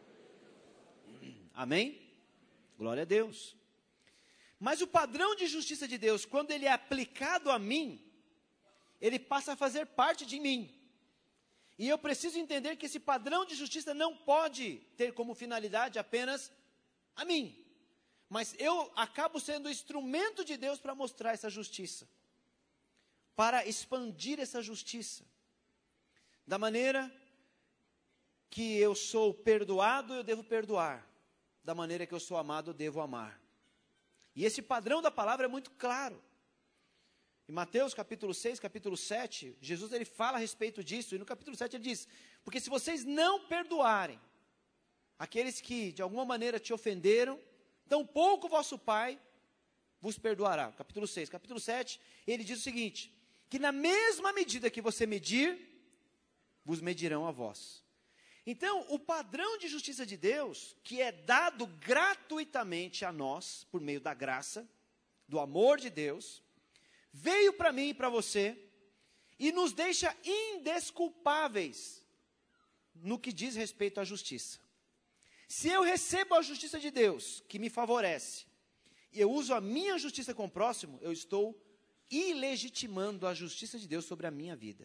Amém? Glória a Deus. Mas o padrão de justiça de Deus, quando ele é aplicado a mim, ele passa a fazer parte de mim. E eu preciso entender que esse padrão de justiça não pode ter como finalidade apenas a mim. Mas eu acabo sendo instrumento de Deus para mostrar essa justiça. Para expandir essa justiça. Da maneira que eu sou perdoado, eu devo perdoar. Da maneira que eu sou amado, eu devo amar. E esse padrão da palavra é muito claro. Em Mateus capítulo seis, capítulo sete, Jesus ele fala a respeito disso. E no capítulo sete ele diz, porque se vocês não perdoarem aqueles que de alguma maneira te ofenderam, tampouco vosso Pai vos perdoará. Capítulo seis, capítulo sete, ele diz o seguinte, que na mesma medida que você medir, vos medirão a vós. Então, o padrão de justiça de Deus, que é dado gratuitamente a nós, por meio da graça, do amor de Deus, veio para mim e para você, e nos deixa indesculpáveis no que diz respeito à justiça. Se eu recebo a justiça de Deus, que me favorece, e eu uso a minha justiça com o próximo, eu estou ilegitimando a justiça de Deus sobre a minha vida.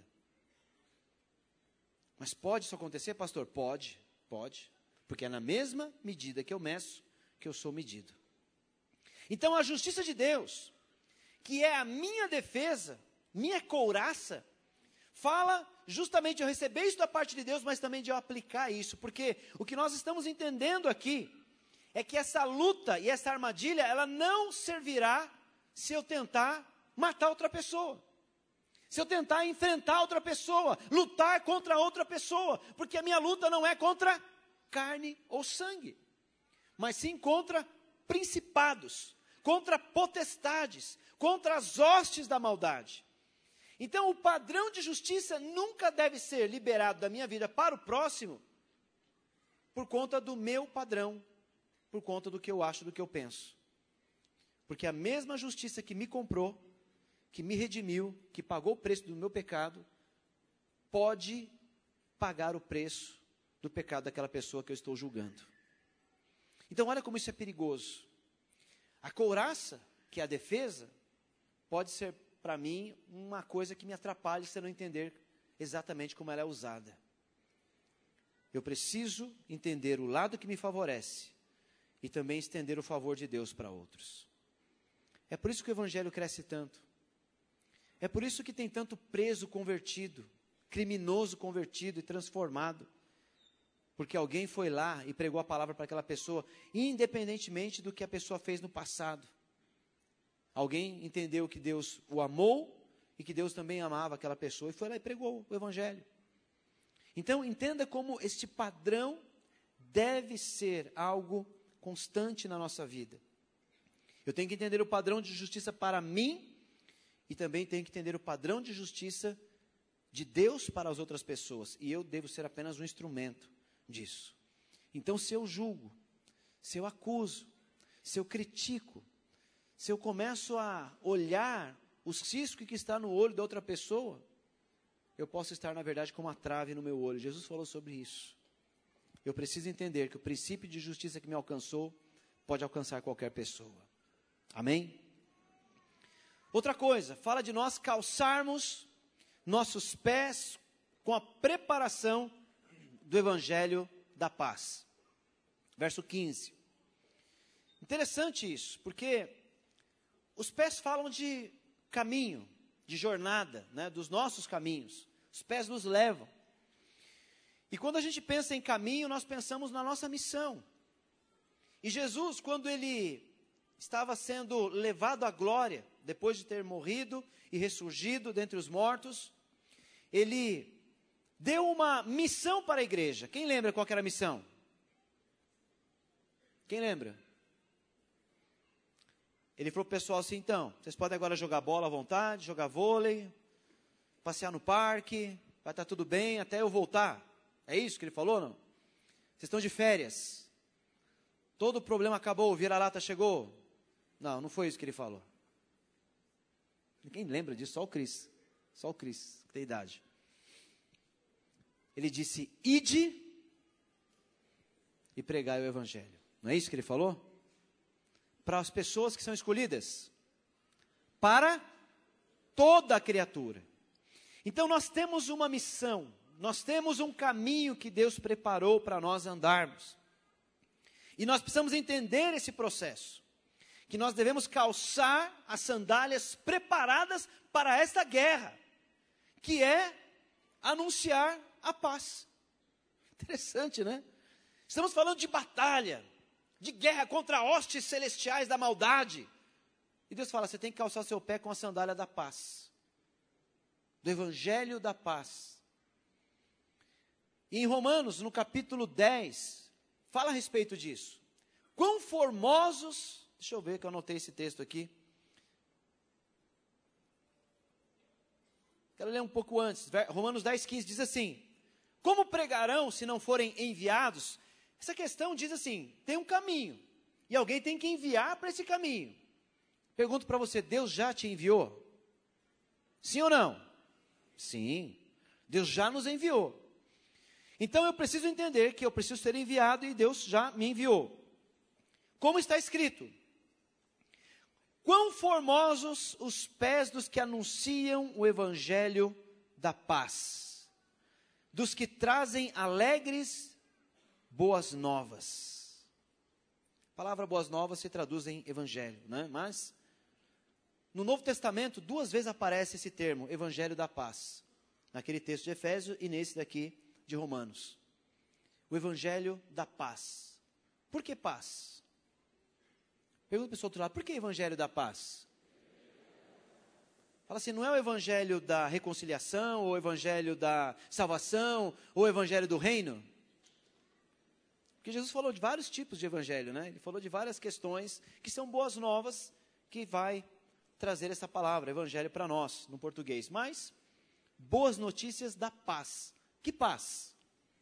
Mas pode isso acontecer, pastor? Pode, pode. Porque é na mesma medida que eu meço, que eu sou medido. Então a justiça de Deus, que é a minha defesa, minha couraça, fala justamente de eu receber isso da parte de Deus, mas também de eu aplicar isso. Porque o que nós estamos entendendo aqui, é que essa luta e essa armadilha, ela não servirá se eu tentar matar outra pessoa. Se eu tentar enfrentar outra pessoa, lutar contra outra pessoa, porque a minha luta não é contra carne ou sangue, mas sim contra principados, contra potestades, contra as hostes da maldade. Então o padrão de justiça nunca deve ser liberado da minha vida para o próximo, por conta do meu padrão, por conta do que eu acho, do que eu penso. Porque a mesma justiça que me comprou, que me redimiu, que pagou o preço do meu pecado, pode pagar o preço do pecado daquela pessoa que eu estou julgando. Então olha como isso é perigoso. A couraça, que é a defesa, pode ser para mim uma coisa que me atrapalhe se eu não entender exatamente como ela é usada. Eu preciso entender o lado que me favorece e também estender o favor de Deus para outros. É por isso que o evangelho cresce tanto. É por isso que tem tanto preso convertido, criminoso convertido e transformado. Porque alguém foi lá e pregou a palavra para aquela pessoa, independentemente do que a pessoa fez no passado. Alguém entendeu que Deus o amou e que Deus também amava aquela pessoa e foi lá e pregou o evangelho. Então entenda como este padrão deve ser algo constante na nossa vida. Eu tenho que entender o padrão de justiça para mim, e também tenho que entender o padrão de justiça de Deus para as outras pessoas. E eu devo ser apenas um instrumento disso. Então, se eu julgo, se eu acuso, se eu critico, se eu começo a olhar o cisco que está no olho da outra pessoa, eu posso estar, na verdade, com uma trave no meu olho. Jesus falou sobre isso. Eu preciso entender que o princípio de justiça que me alcançou pode alcançar qualquer pessoa. Amém? Outra coisa, fala de nós calçarmos nossos pés com a preparação do evangelho da paz. Verso quinze. Interessante isso, porque os pés falam de caminho, de jornada, né, dos nossos caminhos. Os pés nos levam. E quando a gente pensa em caminho, nós pensamos na nossa missão. E Jesus, quando ele estava sendo levado à glória, depois de ter morrido e ressurgido dentre os mortos, ele deu uma missão para a igreja. Quem lembra qual que era a missão? Quem lembra? Ele falou para o pessoal assim, então, vocês podem agora jogar bola à vontade, jogar vôlei, passear no parque, vai estar tudo bem até eu voltar. É isso que ele falou, não? Vocês estão de férias. Todo o problema acabou, o vira-lata chegou. Não, não foi isso que ele falou. Ninguém lembra disso, só o Cris. Só o Cris, que tem idade. Ele disse, ide e pregai o evangelho. Não é isso que ele falou? Para as pessoas que são escolhidas. Para toda a criatura. Então nós temos uma missão. nós temos um caminho que Deus preparou para nós andarmos. E nós precisamos entender esse processo. Que nós devemos calçar as sandálias preparadas para esta guerra, que é anunciar a paz. Interessante, né? Estamos falando de batalha, de guerra contra hostes celestiais da maldade. E Deus fala, você tem que calçar seu pé com a sandália da paz, do evangelho da paz. E em Romanos, no capítulo dez, fala a respeito disso. Quão formosos... Deixa eu ver que eu anotei esse texto aqui. Quero ler um pouco antes. Romanos dez, quinze diz assim: como pregarão se não forem enviados? Essa questão diz assim, tem um caminho, e alguém tem que enviar para esse caminho. Pergunto para você, Deus já te enviou? Sim ou não? Sim, Deus já nos enviou. Então eu preciso entender que eu preciso ser enviado e Deus já me enviou. Como está escrito? Quão formosos os pés dos que anunciam o evangelho da paz, dos que trazem alegres boas novas. A palavra boas novas se traduz em evangelho, né? Mas no Novo Testamento duas vezes aparece esse termo, evangelho da paz. Naquele texto de Efésios e nesse daqui de Romanos. O evangelho da paz. Por que paz? Pergunta para o pessoal do outro lado, por que evangelho da paz? Fala assim, não é o evangelho da reconciliação, ou o evangelho da salvação, ou o evangelho do reino? Porque Jesus falou de vários tipos de evangelho, né? Ele falou de várias questões que são boas novas, que vai trazer essa palavra, evangelho para nós, no português. Mas, boas notícias da paz. Que paz?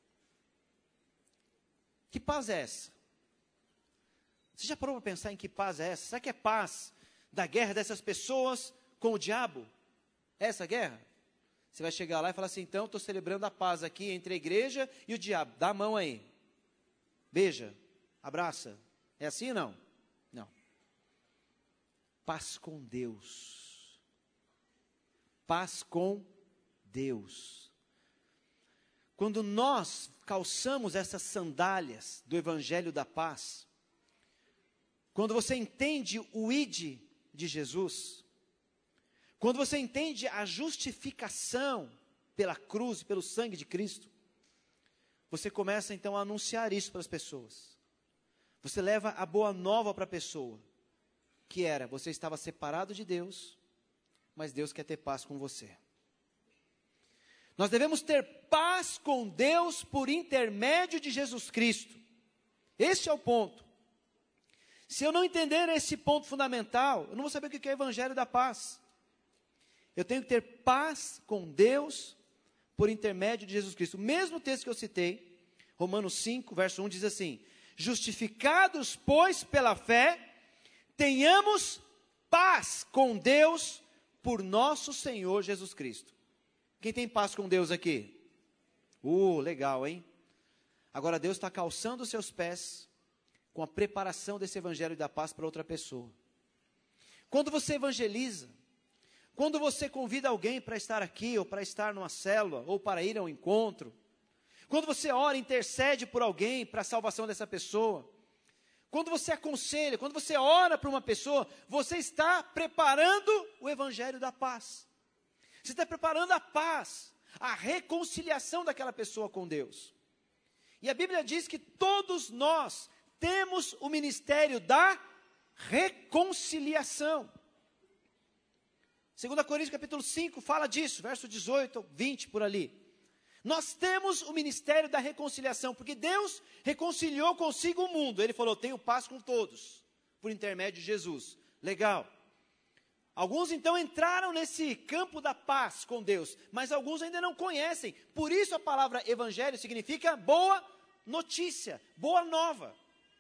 Que paz é essa? Você já parou para pensar em que paz é essa? Será que é paz da guerra dessas pessoas com o diabo? É essa guerra? Você vai chegar lá e falar assim, então, estou celebrando a paz aqui entre a igreja e o diabo. Dá a mão aí. Beija. Abraça. É assim ou não? Não. Paz com Deus. Paz com Deus. Quando nós calçamos essas sandálias do evangelho da paz, quando você entende o ide de Jesus, quando você entende a justificação pela cruz e pelo sangue de Cristo, você começa então a anunciar isso para as pessoas. Você leva a boa nova para a pessoa, que era, você estava separado de Deus, mas Deus quer ter paz com você. Nós devemos ter paz com Deus por intermédio de Jesus Cristo. Este é o ponto. Se eu não entender esse ponto fundamental, eu não vou saber o que é o evangelho da paz. Eu tenho que ter paz com Deus por intermédio de Jesus Cristo. O mesmo texto que eu citei, Romanos cinco, verso um, diz assim: justificados, pois, pela fé, tenhamos paz com Deus por nosso Senhor Jesus Cristo. Quem tem paz com Deus aqui? Uh, legal, hein? Agora Deus está calçando os seus pés com a preparação desse evangelho da paz para outra pessoa. Quando você evangeliza, quando você convida alguém para estar aqui, ou para estar numa célula, ou para ir ao encontro, quando você ora, intercede por alguém para a salvação dessa pessoa, quando você aconselha, quando você ora para uma pessoa, você está preparando o evangelho da paz. Você está preparando a paz, a reconciliação daquela pessoa com Deus. E a Bíblia diz que todos nós temos o ministério da reconciliação. Segunda Coríntios capítulo cinco fala disso, verso dezoito, vinte, por ali. Nós temos o ministério da reconciliação, porque Deus reconciliou consigo o mundo. Ele falou, tenho paz com todos, por intermédio de Jesus. Legal. Alguns então entraram nesse campo da paz com Deus, mas alguns ainda não conhecem. Por isso a palavra evangelho significa boa notícia, boa nova.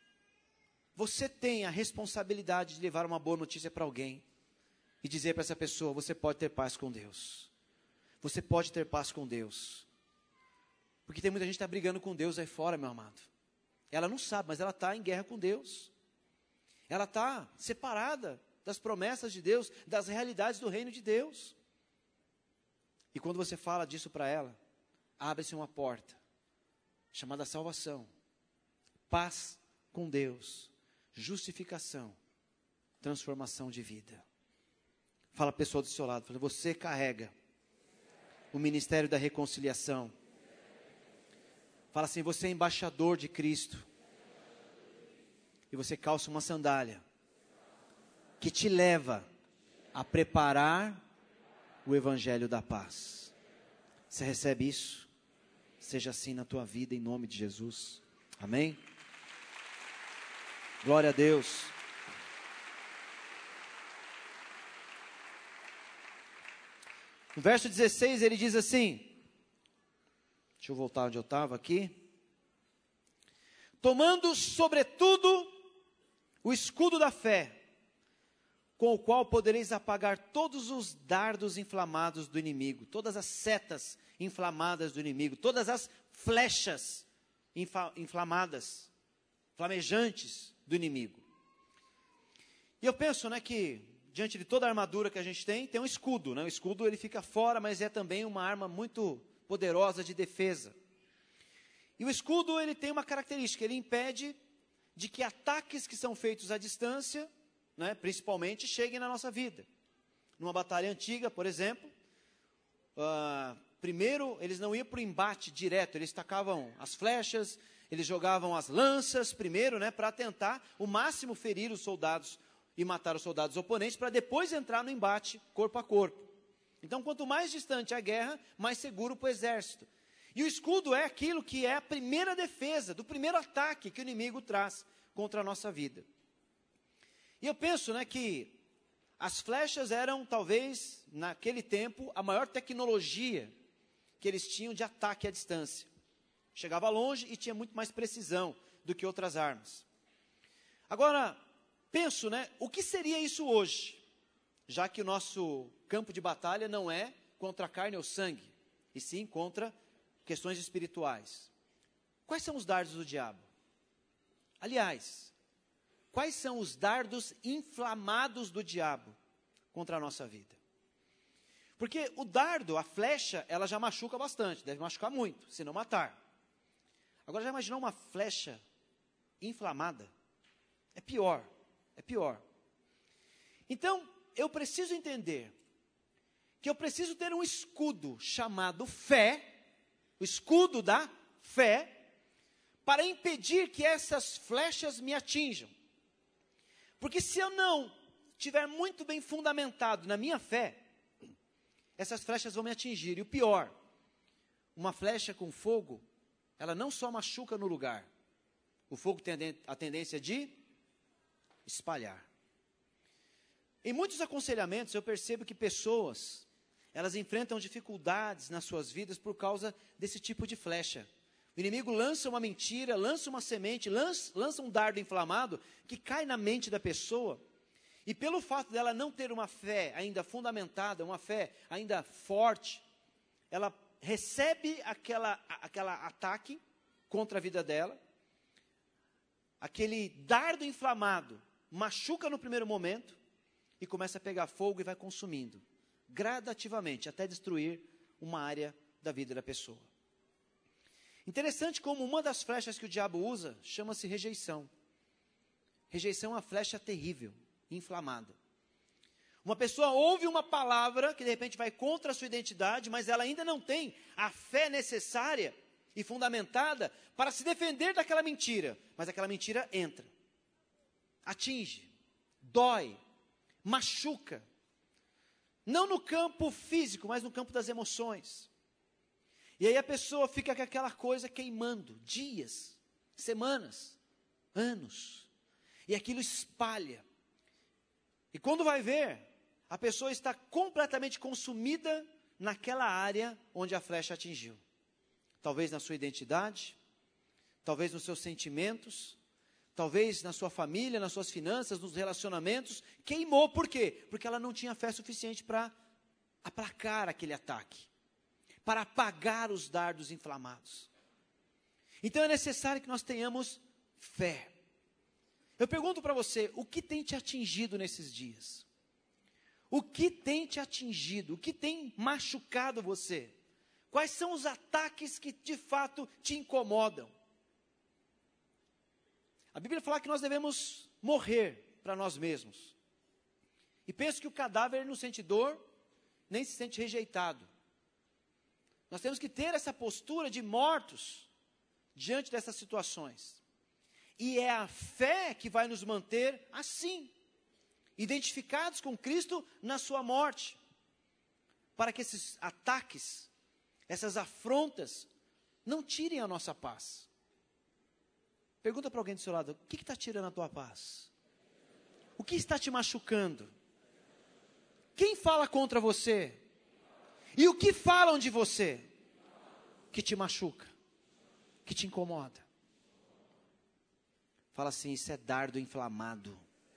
Você tem a responsabilidade de levar uma boa notícia para alguém e dizer para essa pessoa, você pode ter paz com Deus. Você pode ter paz com Deus. Porque tem muita gente que está brigando com Deus aí fora, meu amado. Ela não sabe, mas ela está em guerra com Deus. Ela está separada das promessas de Deus, das realidades do reino de Deus. E quando você fala disso para ela, abre-se uma porta, chamada salvação, paz com Deus, justificação, transformação de vida. Fala a pessoa do seu lado, fala, você carrega o ministério da reconciliação. Fala assim, você é embaixador de Cristo. E você calça uma sandália que te leva a preparar o evangelho da paz. Você recebe isso? Seja assim na tua vida, em nome de Jesus. Amém? Glória a Deus. No verso dezesseis ele diz assim, deixa eu voltar onde eu estava aqui. Tomando sobretudo o escudo da fé, com o qual podereis apagar todos os dardos inflamados do inimigo, todas as setas inflamadas do inimigo, todas as flechas infla, inflamadas, flamejantes do inimigo. E eu penso, né, que diante de toda a armadura que a gente tem, tem um escudo, né? O escudo ele fica fora, mas é também uma arma muito poderosa de defesa. E o escudo ele tem uma característica, ele impede de que ataques que são feitos à distância, né, principalmente, cheguem na nossa vida. Numa batalha antiga, por exemplo, uh, primeiro eles não iam para o embate direto, eles tacavam as flechas, eles jogavam as lanças primeiro, né, para tentar o máximo ferir os soldados e matar os soldados oponentes, para depois entrar no embate corpo a corpo. Então, quanto mais distante a guerra, mais seguro para o exército. E o escudo é aquilo que é a primeira defesa, do primeiro ataque que o inimigo traz contra a nossa vida. E eu penso, né, que as flechas eram, talvez, naquele tempo, a maior tecnologia que eles tinham de ataque à distância. Chegava longe e tinha muito mais precisão do que outras armas. Agora, penso, né, o que seria isso hoje? Já que o nosso campo de batalha não é contra a carne ou sangue, e sim contra questões espirituais. Quais são os dardos do diabo? Aliás, quais são os dardos inflamados do diabo contra a nossa vida? Porque o dardo, a flecha, ela já machuca bastante, deve machucar muito, se não matar. Agora, já imaginou uma flecha inflamada? É pior, é pior. Então, eu preciso entender que eu preciso ter um escudo chamado fé, o escudo da fé, para impedir que essas flechas me atinjam. Porque se eu não estiver muito bem fundamentado na minha fé, essas flechas vão me atingir. E o pior, uma flecha com fogo, ela não só machuca no lugar, o fogo tem a tendência de espalhar. Em muitos aconselhamentos eu percebo que pessoas, elas enfrentam dificuldades nas suas vidas por causa desse tipo de flecha. O inimigo lança uma mentira, lança uma semente, lança, lança um dardo inflamado que cai na mente da pessoa. E pelo fato dela não ter uma fé ainda fundamentada, uma fé ainda forte, ela recebe aquela, aquela ataque contra a vida dela, aquele dardo inflamado machuca no primeiro momento e começa a pegar fogo e vai consumindo, gradativamente, até destruir uma área da vida da pessoa. Interessante como uma das flechas que o diabo usa chama-se rejeição. Rejeição é uma flecha terrível, inflamada. Uma pessoa ouve uma palavra que de repente vai contra a sua identidade, mas ela ainda não tem a fé necessária e fundamentada para se defender daquela mentira. Mas aquela mentira entra, atinge, dói, machuca. Não no campo físico, mas no campo das emoções. E aí a pessoa fica com aquela coisa queimando, dias, semanas, anos. E aquilo espalha. E quando vai ver, a pessoa está completamente consumida naquela área onde a flecha atingiu. Talvez na sua identidade, talvez nos seus sentimentos, talvez na sua família, nas suas finanças, nos relacionamentos. Queimou, por quê? Porque ela não tinha fé suficiente para aplacar aquele ataque, para apagar os dardos inflamados. Então é necessário que nós tenhamos fé. Eu pergunto para você, o que tem te atingido nesses dias? O que tem te atingido? O que tem machucado você? Quais são os ataques que de fato te incomodam? A Bíblia fala que nós devemos morrer para nós mesmos. E penso que o cadáver não sente dor, nem se sente rejeitado. Nós temos que ter essa postura de mortos diante dessas situações. E é a fé que vai nos manter assim, identificados com Cristo na sua morte, para que esses ataques, essas afrontas, não tirem a nossa paz. Pergunta para alguém do seu lado: o que está tirando a tua paz? O que está te machucando? Quem fala contra você? E o que falam de você que te machuca, que te incomoda? Fala assim: isso é dardo inflamado.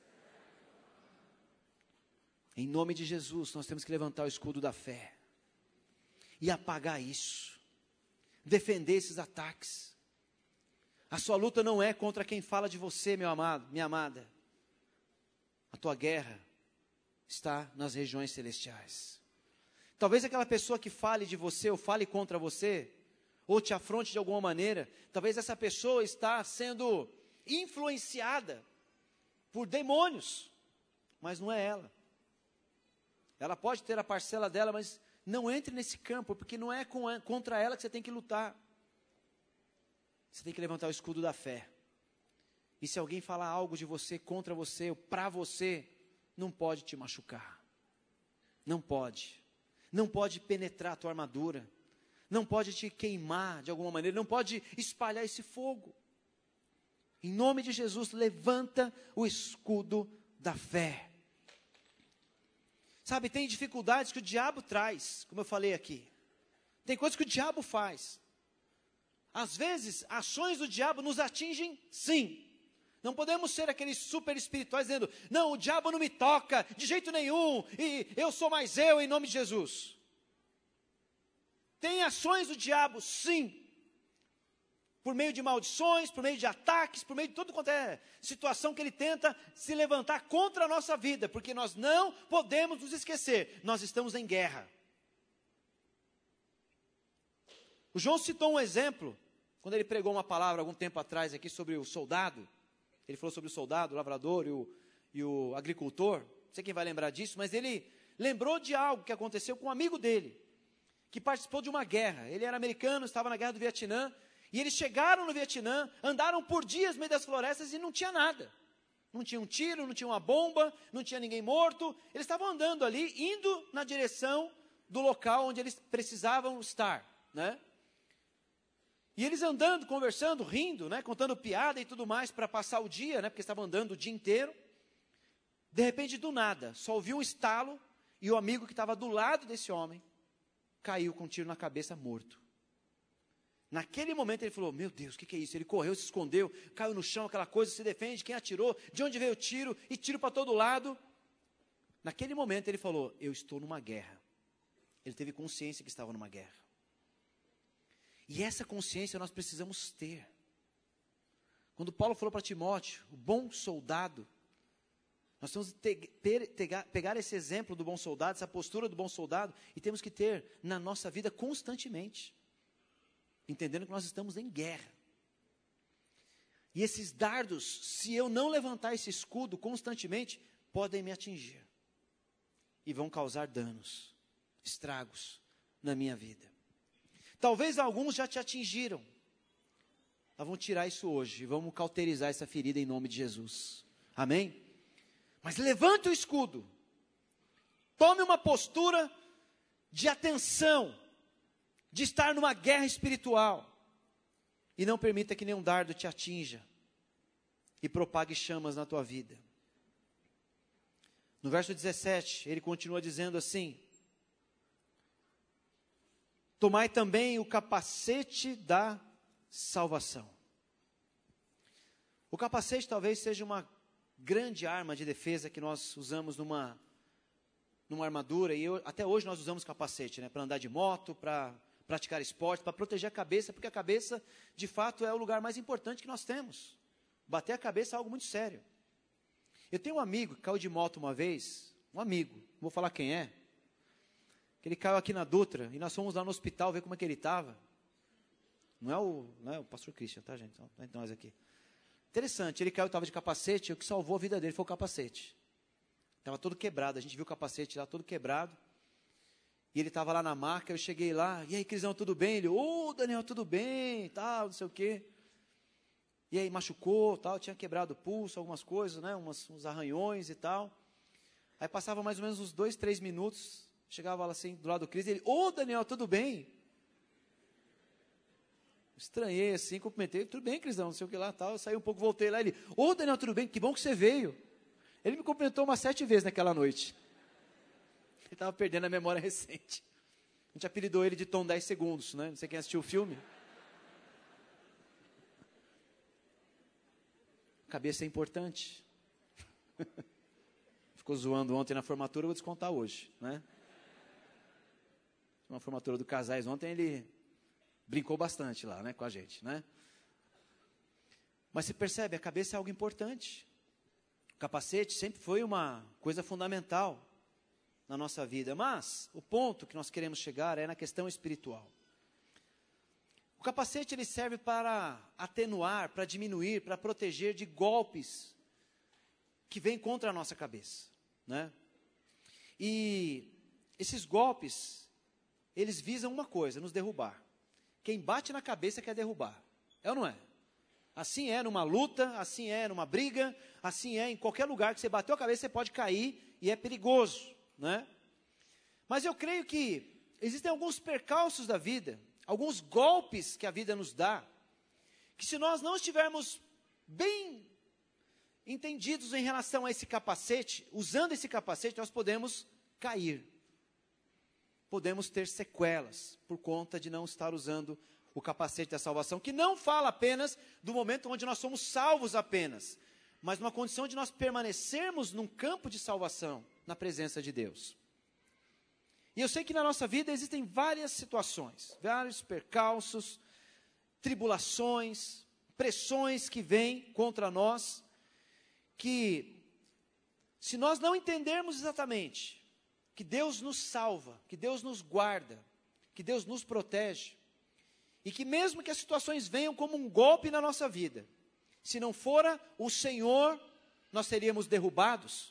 Em nome de Jesus, nós temos que levantar o escudo da fé e apagar isso, defender esses ataques. A sua luta não é contra quem fala de você, meu amado, minha amada. A tua guerra está nas regiões celestiais. Talvez aquela pessoa que fale de você, ou fale contra você, ou te afronte de alguma maneira, talvez essa pessoa está sendo influenciada por demônios, mas não é ela. Ela pode ter a parcela dela, mas não entre nesse campo, porque não é com a, contra ela que você tem que lutar. Você tem que levantar o escudo da fé. E se alguém falar algo de você, contra você, ou para você, não pode te machucar. Não pode. Não pode penetrar a tua armadura. Não pode te queimar de alguma maneira. Não pode espalhar esse fogo. Em nome de Jesus, levanta o escudo da fé. Sabe, tem dificuldades que o diabo traz, como eu falei aqui. Tem coisas que o diabo faz. Às vezes, ações do diabo nos atingem, sim. Não podemos ser aqueles super espirituais dizendo: não, o diabo não me toca de jeito nenhum, e eu sou mais eu em nome de Jesus. Tem ações do diabo, sim. Por meio de maldições, por meio de ataques, por meio de tudo quanto é situação que ele tenta se levantar contra a nossa vida, porque nós não podemos nos esquecer, nós estamos em guerra. O João citou um exemplo, quando ele pregou uma palavra algum tempo atrás aqui sobre o soldado. Ele falou sobre o soldado, o lavrador e o, e o agricultor. Não sei quem vai lembrar disso, mas ele lembrou de algo que aconteceu com um amigo dele, que participou de uma guerra. Ele era americano, estava na guerra do Vietnã. E eles chegaram no Vietnã, andaram por dias no meio das florestas e não tinha nada. Não tinha um tiro, não tinha uma bomba, não tinha ninguém morto. Eles estavam andando ali, indo na direção do local onde eles precisavam estar, né? E eles andando, conversando, rindo, né? Contando piada e tudo mais para passar o dia, né? Porque estavam andando o dia inteiro. De repente, do nada, só ouviu um estalo e o amigo que estava do lado desse homem caiu com um tiro na cabeça, morto. Naquele momento ele falou: meu Deus, o que, que é isso? Ele correu, se escondeu, caiu no chão, aquela coisa, se defende, quem atirou, de onde veio o tiro, e tiro para todo lado. Naquele momento ele falou: eu estou numa guerra. Ele teve consciência que estava numa guerra. E essa consciência nós precisamos ter. Quando Paulo falou para Timóteo, o bom soldado, nós temos que te, per, tegar, pegar esse exemplo do bom soldado, essa postura do bom soldado, e temos que ter na nossa vida constantemente. Entendendo que nós estamos em guerra. E esses dardos, se eu não levantar esse escudo constantemente, podem me atingir. E vão causar danos, estragos na minha vida. Talvez alguns já te atingiram. Nós vamos tirar isso hoje e vamos cauterizar essa ferida em nome de Jesus. Amém? Mas levante o escudo. Tome uma postura de atenção, de estar numa guerra espiritual, e não permita que nenhum dardo te atinja e propague chamas na tua vida. No verso dezessete, ele continua dizendo assim: tomai também o capacete da salvação. O capacete talvez seja uma grande arma de defesa que nós usamos numa, numa armadura, e eu, até hoje nós usamos capacete, né, para andar de moto, para praticar esporte, para proteger a cabeça, porque a cabeça, de fato, é o lugar mais importante que nós temos. Bater a cabeça é algo muito sério. Eu tenho um amigo que caiu de moto uma vez, um amigo, não vou falar quem é, que ele caiu aqui na Dutra, e nós fomos lá no hospital ver como é que ele estava. Não é o, não é o pastor Christian, tá, gente? Então, então nós aqui. Interessante, ele caiu, estava de capacete, o que salvou a vida dele foi o capacete. Estava todo quebrado, a gente viu o capacete lá todo quebrado. E ele estava lá na maca, eu cheguei lá, e aí, Crisão, tudo bem? Ele, ô, oh, Daniel, tudo bem, tal, não sei o quê. E aí, machucou, tal, tinha quebrado o pulso, algumas coisas, né, umas, uns arranhões e tal. Aí passava mais ou menos uns dois, três minutos, chegava lá assim, do lado do Cris, e ele, ô, oh, Daniel, tudo bem? Estranhei assim, cumprimentei, tudo bem, Crisão, não sei o que lá, tal. Eu saí um pouco, voltei lá, ele, ô, oh, Daniel, tudo bem? Que bom que você veio. Ele me cumprimentou umas sete vezes naquela noite. Ele estava perdendo a memória recente. A gente apelidou ele de Tom dez segundos, né? Não sei quem assistiu o filme. Cabeça é importante. Ficou zoando ontem na formatura, eu vou descontar hoje, né? Uma formatura do Casais ontem, ele brincou bastante lá, né, com a gente, né? Mas você percebe, a cabeça é algo importante. O capacete sempre foi uma coisa fundamental na nossa vida, mas o ponto que nós queremos chegar é na questão espiritual. O capacete ele serve para atenuar, para diminuir, para proteger de golpes que vêm contra a nossa cabeça, né? E esses golpes, eles visam uma coisa, nos derrubar. Quem bate na cabeça quer derrubar, é ou não é? Assim é numa luta, assim é numa briga, assim é em qualquer lugar que você bateu a cabeça, você pode cair e é perigoso, né? Mas eu creio que existem alguns percalços da vida, alguns golpes que a vida nos dá, que se nós não estivermos bem entendidos em relação a esse capacete, usando esse capacete, nós podemos cair. Podemos ter sequelas por conta de não estar usando o capacete da salvação, que não fala apenas do momento onde nós somos salvos apenas, mas numa condição de nós permanecermos num campo de salvação, na presença de Deus. E eu sei que na nossa vida existem várias situações, vários percalços, tribulações, pressões que vêm contra nós, que se nós não entendermos exatamente que Deus nos salva, que Deus nos guarda, que Deus nos protege, e que mesmo que as situações venham como um golpe na nossa vida, se não fora o Senhor, nós seríamos derrubados,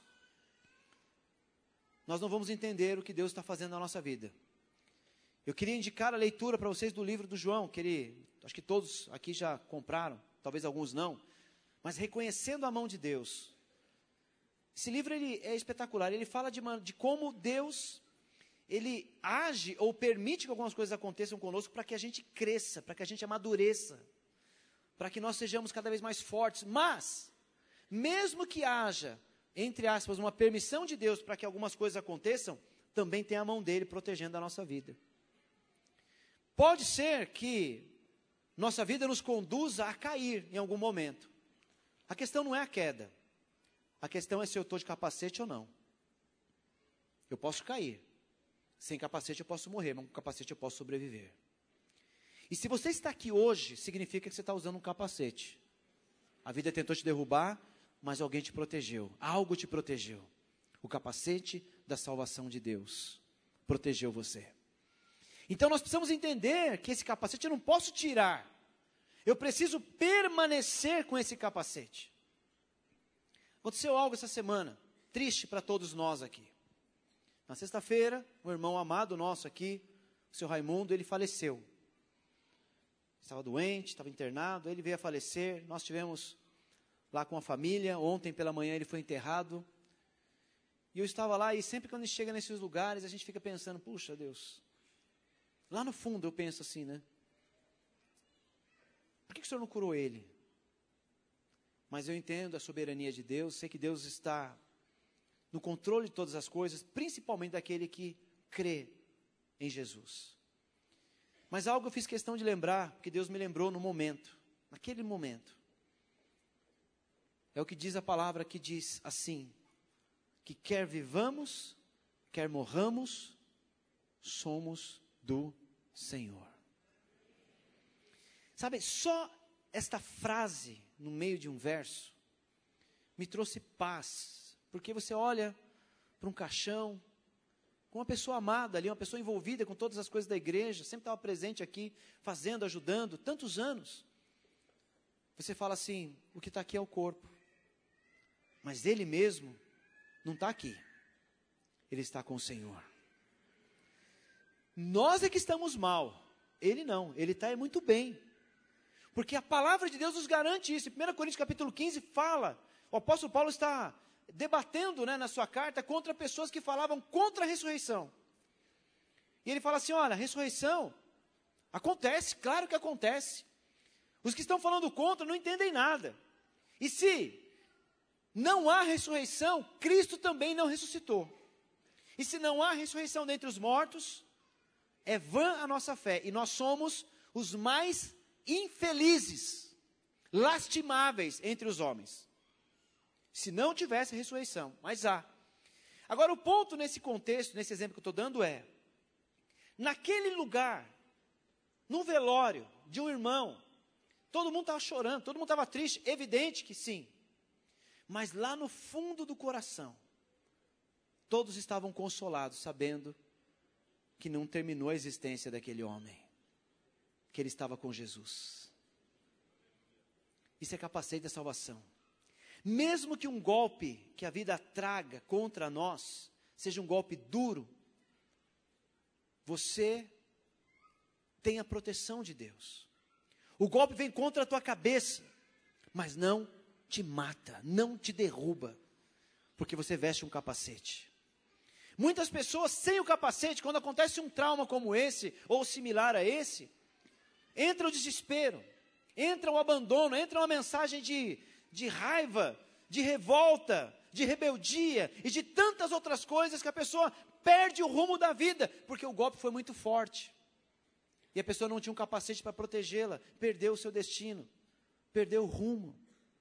nós não vamos entender o que Deus está fazendo na nossa vida. Eu queria indicar a leitura para vocês do livro do João, que ele, acho que todos aqui já compraram, talvez alguns não, mas reconhecendo a mão de Deus. Esse livro ele é espetacular, ele fala de, de como Deus, ele age ou permite que algumas coisas aconteçam conosco para que a gente cresça, para que a gente amadureça, para que nós sejamos cada vez mais fortes, mas, mesmo que haja, entre aspas, uma permissão de Deus para que algumas coisas aconteçam, também tem a mão dele protegendo a nossa vida. Pode ser que nossa vida nos conduza a cair em algum momento. A questão não é a queda. A questão é se eu estou de capacete ou não. Eu posso cair. Sem capacete eu posso morrer, mas com capacete eu posso sobreviver. E se você está aqui hoje, significa que você está usando um capacete. A vida tentou te derrubar, mas alguém te protegeu. Algo te protegeu. O capacete da salvação de Deus protegeu você. Então nós precisamos entender que esse capacete eu não posso tirar. Eu preciso permanecer com esse capacete. Aconteceu algo essa semana, triste para todos nós aqui. Na sexta-feira, um irmão amado nosso aqui, o seu Raimundo, ele faleceu. Estava doente, estava internado, ele veio a falecer. Nós tivemos lá com a família, ontem pela manhã ele foi enterrado. E eu estava lá e sempre quando a gente chega nesses lugares, a gente fica pensando, puxa Deus, lá no fundo eu penso assim, né? Por que o Senhor não curou ele? Mas eu entendo a soberania de Deus, sei que Deus está no controle de todas as coisas, principalmente daquele que crê em Jesus. Mas algo eu fiz questão de lembrar, porque Deus me lembrou no momento, naquele momento. É o que diz a palavra que diz assim, que quer vivamos, quer morramos, somos do Senhor. Sabe, só esta frase no meio de um verso me trouxe paz, porque você olha para um caixão com uma pessoa amada ali, uma pessoa envolvida com todas as coisas da igreja, sempre estava presente aqui, fazendo, ajudando, tantos anos. Você fala assim, o que está aqui é o corpo. Mas ele mesmo não está aqui. Ele está com o Senhor. Nós é que estamos mal. Ele não, ele está muito bem. Porque a palavra de Deus nos garante isso. Em primeira Coríntios capítulo quinze fala, o apóstolo Paulo está debatendo, né, na sua carta contra pessoas que falavam contra a ressurreição. E ele fala assim, olha, a ressurreição acontece, claro que acontece. Os que estão falando contra não entendem nada. E se não há ressurreição, Cristo também não ressuscitou. E se não há ressurreição dentre os mortos, é vã a nossa fé. E nós somos os mais infelizes, lastimáveis entre os homens. Se não tivesse ressurreição, mas há. Agora o ponto nesse contexto, nesse exemplo que eu estou dando é, naquele lugar, num velório de um irmão, todo mundo estava chorando, todo mundo estava triste, evidente que sim. Mas lá no fundo do coração, todos estavam consolados, sabendo que não terminou a existência daquele homem, que ele estava com Jesus. Isso é capacete da salvação. Mesmo que um golpe que a vida traga contra nós, seja um golpe duro, você tem a proteção de Deus. O golpe vem contra a tua cabeça, mas não te mata, não te derruba, porque você veste um capacete. Muitas pessoas sem o capacete, quando acontece um trauma como esse, ou similar a esse, entra o desespero, entra o abandono, entra uma mensagem de, de raiva, de revolta, de rebeldia, e de tantas outras coisas que a pessoa perde o rumo da vida, porque o golpe foi muito forte. E a pessoa não tinha um capacete para protegê-la, perdeu o seu destino, perdeu o rumo.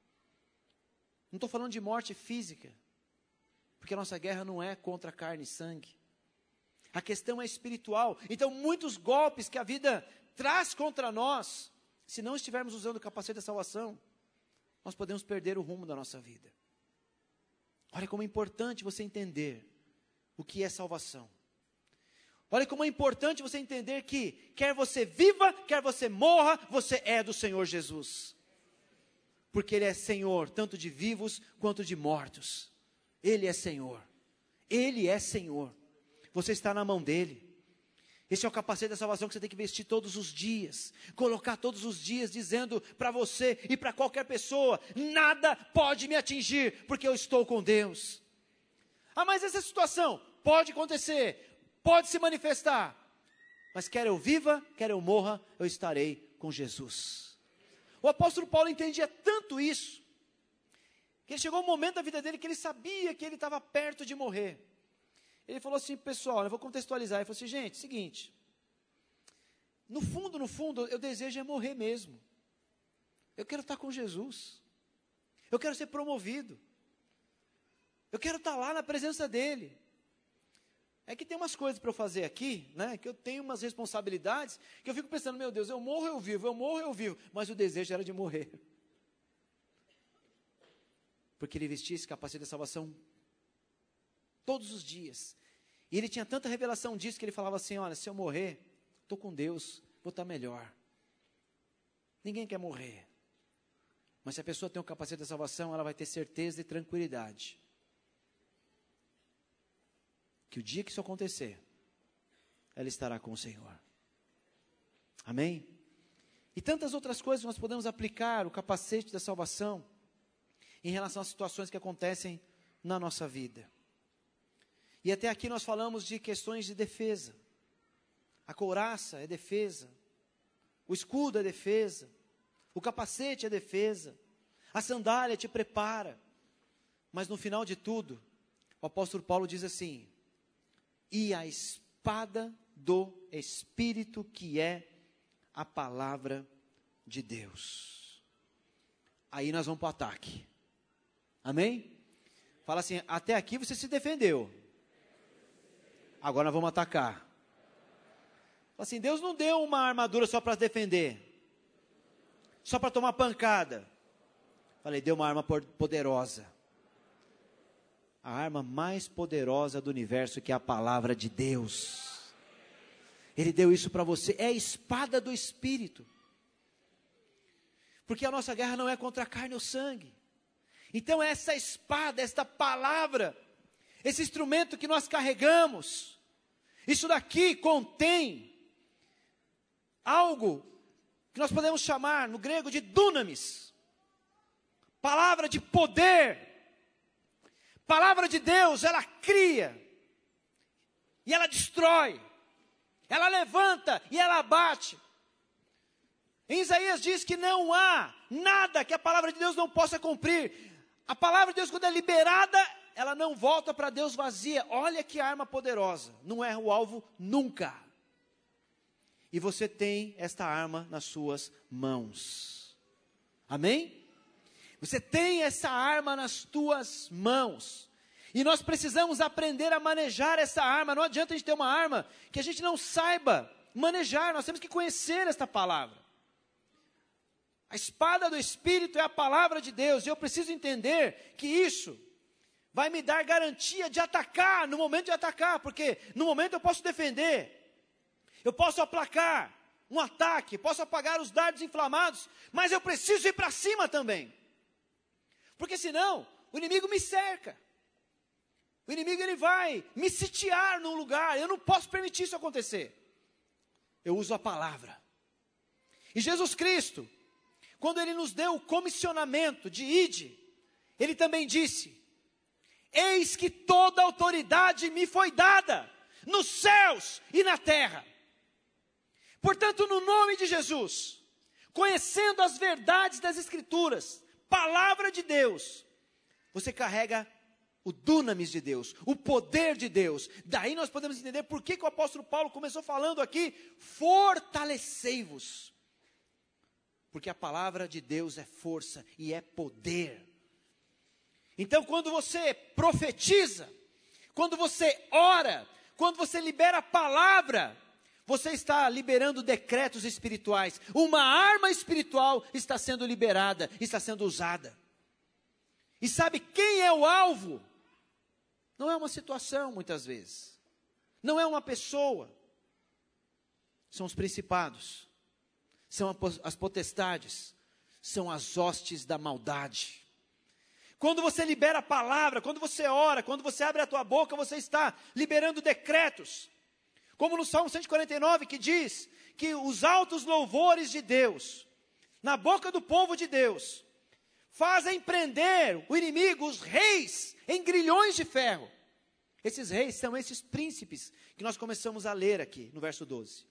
Não estou falando de morte física, porque a nossa guerra não é contra carne e sangue. A questão é espiritual. Então, muitos golpes que a vida traz contra nós, se não estivermos usando o capacete da salvação, nós podemos perder o rumo da nossa vida. Olha como é importante você entender o que é salvação. Olha como é importante você entender que, quer você viva, quer você morra, você é do Senhor Jesus. Porque Ele é Senhor, tanto de vivos quanto de mortos. Ele é Senhor. Ele é Senhor. Você está na mão dEle. Esse é o capacete da salvação que você tem que vestir todos os dias. Colocar todos os dias, dizendo para você e para qualquer pessoa, nada pode me atingir, porque eu estou com Deus. Ah, mas essa situação pode acontecer, pode se manifestar. Mas quer eu viva, quer eu morra, eu estarei com Jesus. O apóstolo Paulo entendia tanto isso, que chegou um momento da vida dele que ele sabia que ele estava perto de morrer. Ele falou assim, pessoal, eu vou contextualizar. Ele falou assim, gente, seguinte, no fundo, no fundo, eu desejo é morrer mesmo. Eu quero estar com Jesus. Eu quero ser promovido. Eu quero estar lá na presença dEle. É que tem umas coisas para eu fazer aqui, né, que eu tenho umas responsabilidades, que eu fico pensando, meu Deus, eu morro, eu vivo, eu morro, eu vivo. Mas o desejo era de morrer. Porque ele vestia esse capacete da salvação todos os dias. E ele tinha tanta revelação disso, que ele falava assim, olha, se eu morrer, estou com Deus, vou estar melhor. Ninguém quer morrer. Mas se a pessoa tem o capacete da salvação, ela vai ter certeza e tranquilidade. Que o dia que isso acontecer, ela estará com o Senhor. Amém? E tantas outras coisas nós podemos aplicar o capacete da salvação em relação às situações que acontecem na nossa vida. E até aqui nós falamos de questões de defesa. A couraça é defesa. O escudo é defesa. O capacete é defesa. A sandália te prepara. Mas no final de tudo, o apóstolo Paulo diz assim, e a espada do Espírito, que é a palavra de Deus. Aí nós vamos para o ataque. Amém? Fala assim, até aqui você se defendeu. Agora nós vamos atacar. Fala assim, Deus não deu uma armadura só para defender. Só para tomar pancada. Falei, deu uma arma poderosa. a arma mais poderosa do universo, que é a palavra de Deus. Ele deu isso para você, é a espada do Espírito. Porque a nossa guerra não é contra a carne ou sangue. Então essa espada, esta palavra, esse instrumento que nós carregamos, isso daqui contém algo que nós podemos chamar no grego de dunamis. Palavra de poder. Palavra de Deus, ela cria e ela destrói. Ela levanta e ela abate. Em Isaías diz que não há nada que a palavra de Deus não possa cumprir. A palavra de Deus, quando é liberada, ela não volta para Deus vazia. Olha que arma poderosa. Não erra o alvo nunca. E você tem esta arma nas suas mãos. Amém? Você tem essa arma nas tuas mãos. E nós precisamos aprender a manejar essa arma. Não adianta a gente ter uma arma que a gente não saiba manejar. Nós temos que conhecer esta palavra. A espada do Espírito é a palavra de Deus. E eu preciso entender que isso vai me dar garantia de atacar no momento de atacar. Porque no momento eu posso defender. Eu posso aplacar um ataque. Posso apagar os dardos inflamados. Mas eu preciso ir para cima também. Porque senão o inimigo me cerca. O inimigo ele vai me sitiar num lugar. Eu não posso permitir isso acontecer. Eu uso a palavra. E Jesus Cristo, quando ele nos deu o comissionamento de ide, ele também disse: eis que toda autoridade me foi dada, nos céus e na terra. Portanto, no nome de Jesus, conhecendo as verdades das Escrituras, palavra de Deus, você carrega o dunamis de Deus, o poder de Deus. Daí nós podemos entender por que, que o apóstolo Paulo começou falando aqui: fortalecei-vos. Porque a palavra de Deus é força e é poder. Então quando você profetiza, quando você ora, quando você libera a palavra, você está liberando decretos espirituais. Uma arma espiritual está sendo liberada, está sendo usada. E sabe quem é o alvo? Não é uma situação, muitas vezes. Não é uma pessoa. São os principados. São as potestades. São as hostes da maldade. Quando você libera a palavra, quando você ora, quando você abre a tua boca, você está liberando decretos. Como no Salmo cento e quarenta e nove, que diz que os altos louvores de Deus, na boca do povo de Deus, fazem prender o inimigo, os reis, em grilhões de ferro. Esses reis são esses príncipes que nós começamos a ler aqui no verso doze.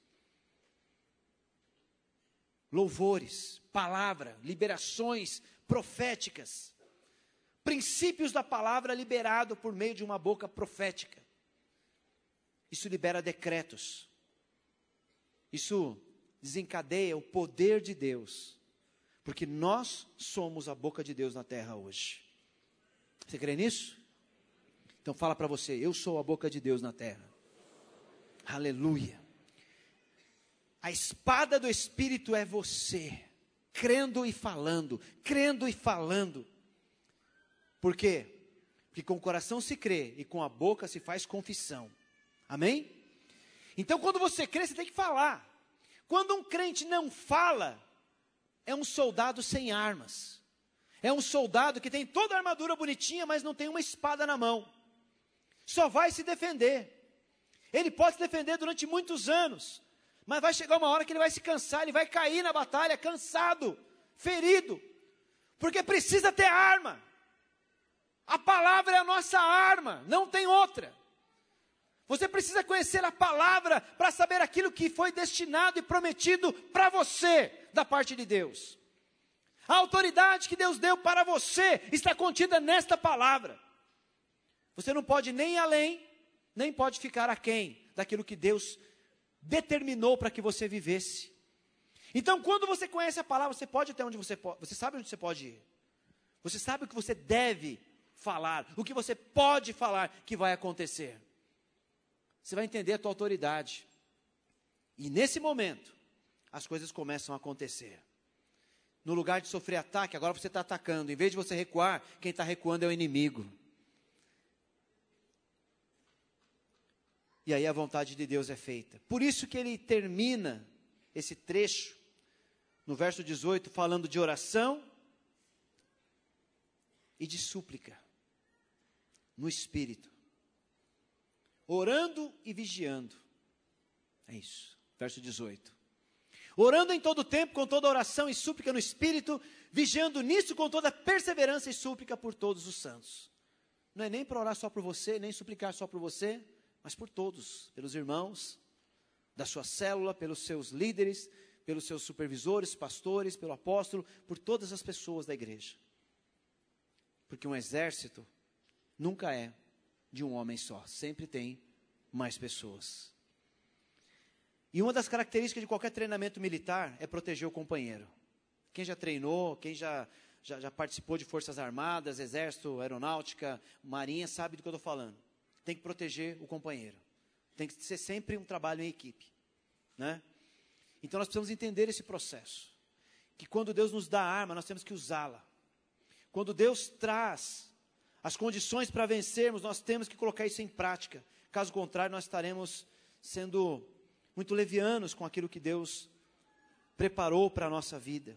Louvores, palavra, liberações proféticas. Princípios da palavra liberado por meio de uma boca profética. Isso libera decretos. Isso desencadeia o poder de Deus. Porque nós somos a boca de Deus na terra hoje. Você crê nisso? Então fala para você: eu sou a boca de Deus na terra. Aleluia. A espada do Espírito é você, crendo e falando, crendo e falando. Por quê? Porque com o coração se crê e com a boca se faz confissão. Amém? Então quando você crê, você tem que falar. Quando um crente não fala, é um soldado sem armas. É um soldado que tem toda a armadura bonitinha, mas não tem uma espada na mão. Só vai se defender. Ele pode se defender durante muitos anos, mas vai chegar uma hora que ele vai se cansar, ele vai cair na batalha cansado, ferido, porque precisa ter arma. A palavra é a nossa arma, não tem outra. Você precisa conhecer a palavra para saber aquilo que foi destinado e prometido para você, da parte de Deus. A autoridade que Deus deu para você está contida nesta palavra. Você não pode nem ir além, nem pode ficar aquém daquilo que Deus determinou para que você vivesse. Então, quando você conhece a palavra, você pode até onde você pode, você sabe onde você pode ir. Você sabe o que você deve falar, o que você pode falar que vai acontecer. Você vai entender a tua autoridade. E nesse momento, as coisas começam a acontecer. No lugar de sofrer ataque, agora você está atacando. Em vez de você recuar, quem está recuando é o inimigo. E aí a vontade de Deus é feita. Por isso que ele termina esse trecho, no verso dezoito, falando de oração e de súplica, no Espírito. Orando e vigiando. É isso, verso dezoito. Orando em todo tempo, com toda oração e súplica no Espírito, vigiando nisso com toda perseverança e súplica por todos os santos. Não é nem para orar só por você, nem suplicar só por você, mas por todos, pelos irmãos da sua célula, pelos seus líderes, pelos seus supervisores, pastores, pelo apóstolo, por todas as pessoas da igreja. Porque um exército nunca é de um homem só, sempre tem mais pessoas. E uma das características de qualquer treinamento militar é proteger o companheiro. Quem já treinou, quem já, já, já participou de forças armadas, exército, aeronáutica, marinha, sabe do que eu estou falando. Tem que proteger o companheiro. Tem que ser sempre um trabalho em equipe, né? Então nós precisamos entender esse processo. Que quando Deus nos dá a arma, nós temos que usá-la. Quando Deus traz as condições para vencermos, nós temos que colocar isso em prática. Caso contrário, nós estaremos sendo muito levianos com aquilo que Deus preparou para a nossa vida.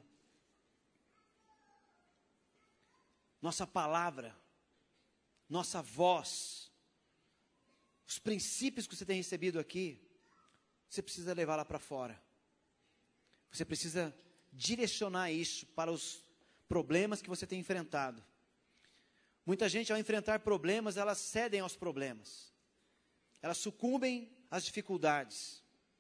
Nossa palavra, nossa voz, os princípios que você tem recebido aqui, você precisa levar lá para fora. Você precisa direcionar isso para os problemas que você tem enfrentado. Muita gente, ao enfrentar problemas, elas cedem aos problemas. Elas sucumbem às dificuldades.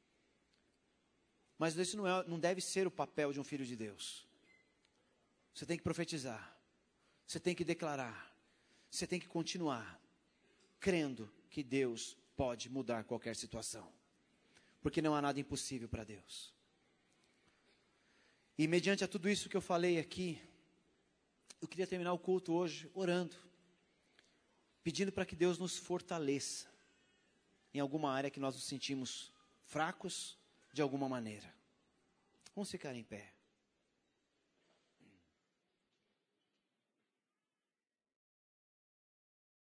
Mas isso não, é, não deve ser o papel de um filho de Deus. Você tem que profetizar. Você tem que declarar. Você tem que continuar crendo que Deus pode mudar qualquer situação. Porque não há nada impossível para Deus. E mediante a tudo isso que eu falei aqui, eu queria terminar o culto hoje orando, pedindo para que Deus nos fortaleça em alguma área que nós nos sentimos fracos de alguma maneira. Vamos ficar em pé.